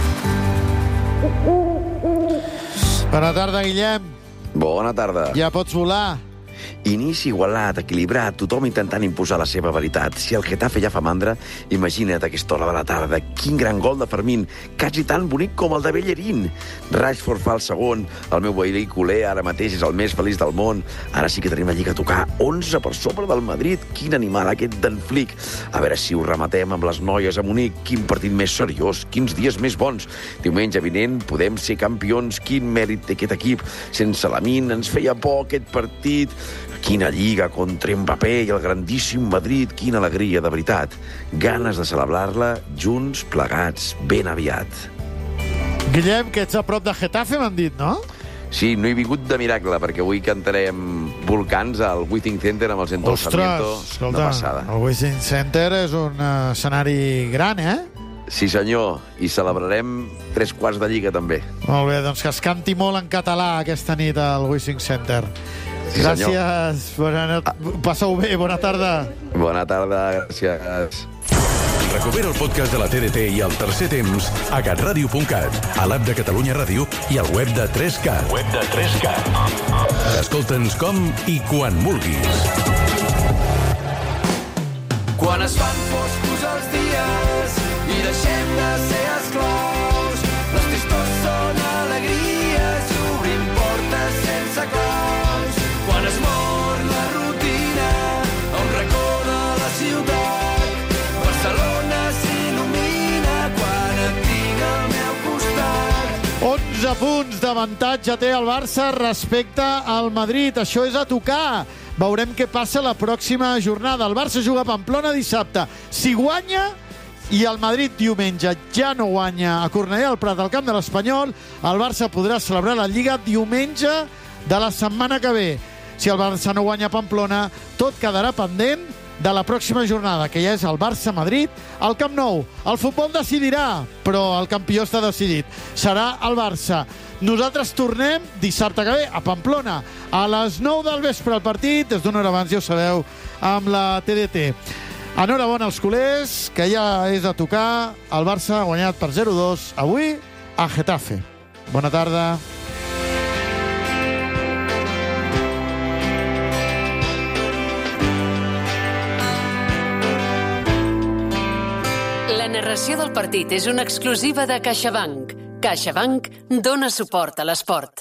Bona tarda, Guillem. Bona tarda. Ja pots volar. Inici igualat, equilibrat, tothom intentant imposar la seva veritat. Si el Getafe ja fa mandra, imagina't aquesta hora de la tarda. Quin gran gol de Fermín, quasi tan bonic com el de Bellerín. Rashford fa el segon, el meu veí culer ara mateix és el més feliç del món. Ara sí que tenim la Lliga a tocar, onze per sobre del Madrid. Quin animal aquest d'en Flick. A veure si ho rematem amb les noies a Munic. Quin partit més seriós, quins dies més bons. Diumenge vinent podem ser campions. Quin mèrit té aquest equip. Sense Lamine ens feia por aquest partit. Quina lliga contra Mbappé i el grandíssim Madrid. Quina alegria, de veritat. Ganes de celebrar-la junts, plegats, ben aviat. Guillem, que ets a prop de Getafe, m'han dit, no? Sí, no he vingut de miracle, perquè avui cantarem Volcans al Withing Center amb el endolçamiento. Ostres, Una escolta, passada. el Withing Center és un uh, escenari gran, eh? Sí, senyor, i celebrarem tres quarts de lliga, també. Molt bé, doncs que es canti molt en català aquesta nit al Withing Center. Sí, senyor. Gràcies, bona... passeu bé, bona tarda. Bona tarda, gràcies. Recupera el podcast de la T D T i el tercer temps a catradio punt cat, a l'app de Catalunya Ràdio i al web de tres cat. Web de tres cat. Escolta'ns com i quan vulguis. Quan es fan foscos els dies i deixem de ser esclaus, les tristors són alegries i obrim portes sense claus. Quan es mor la rutina a un racó de la ciutat, Barcelona s'il·lumina quan et tinc onze punts d'avantatge té el Barça respecte al Madrid. Això és a tocar. Veurem què passa la pròxima jornada. El Barça juga a Pamplona dissabte. Si guanya, i el Madrid diumenge ja no guanya a Cornellà al Prat, al camp de l'Espanyol, el Barça podrà celebrar la Lliga diumenge de la setmana que ve. Si el Barça no guanya a Pamplona, tot quedarà pendent de la pròxima jornada, que ja és el Barça-Madrid al Camp Nou. El futbol decidirà, però el campió està decidit. Serà el Barça. Nosaltres tornem dissabte que ve a Pamplona a les nou del vespre al partit, des d'una hora abans, ja ho sabeu, amb la T D T. Enhorabona als culers, que ja és a tocar. El Barça ha guanyat per zero dos avui a Getafe. Bona tarda. La narració del partit és una exclusiva de CaixaBank. CaixaBank dona suport a l'esport.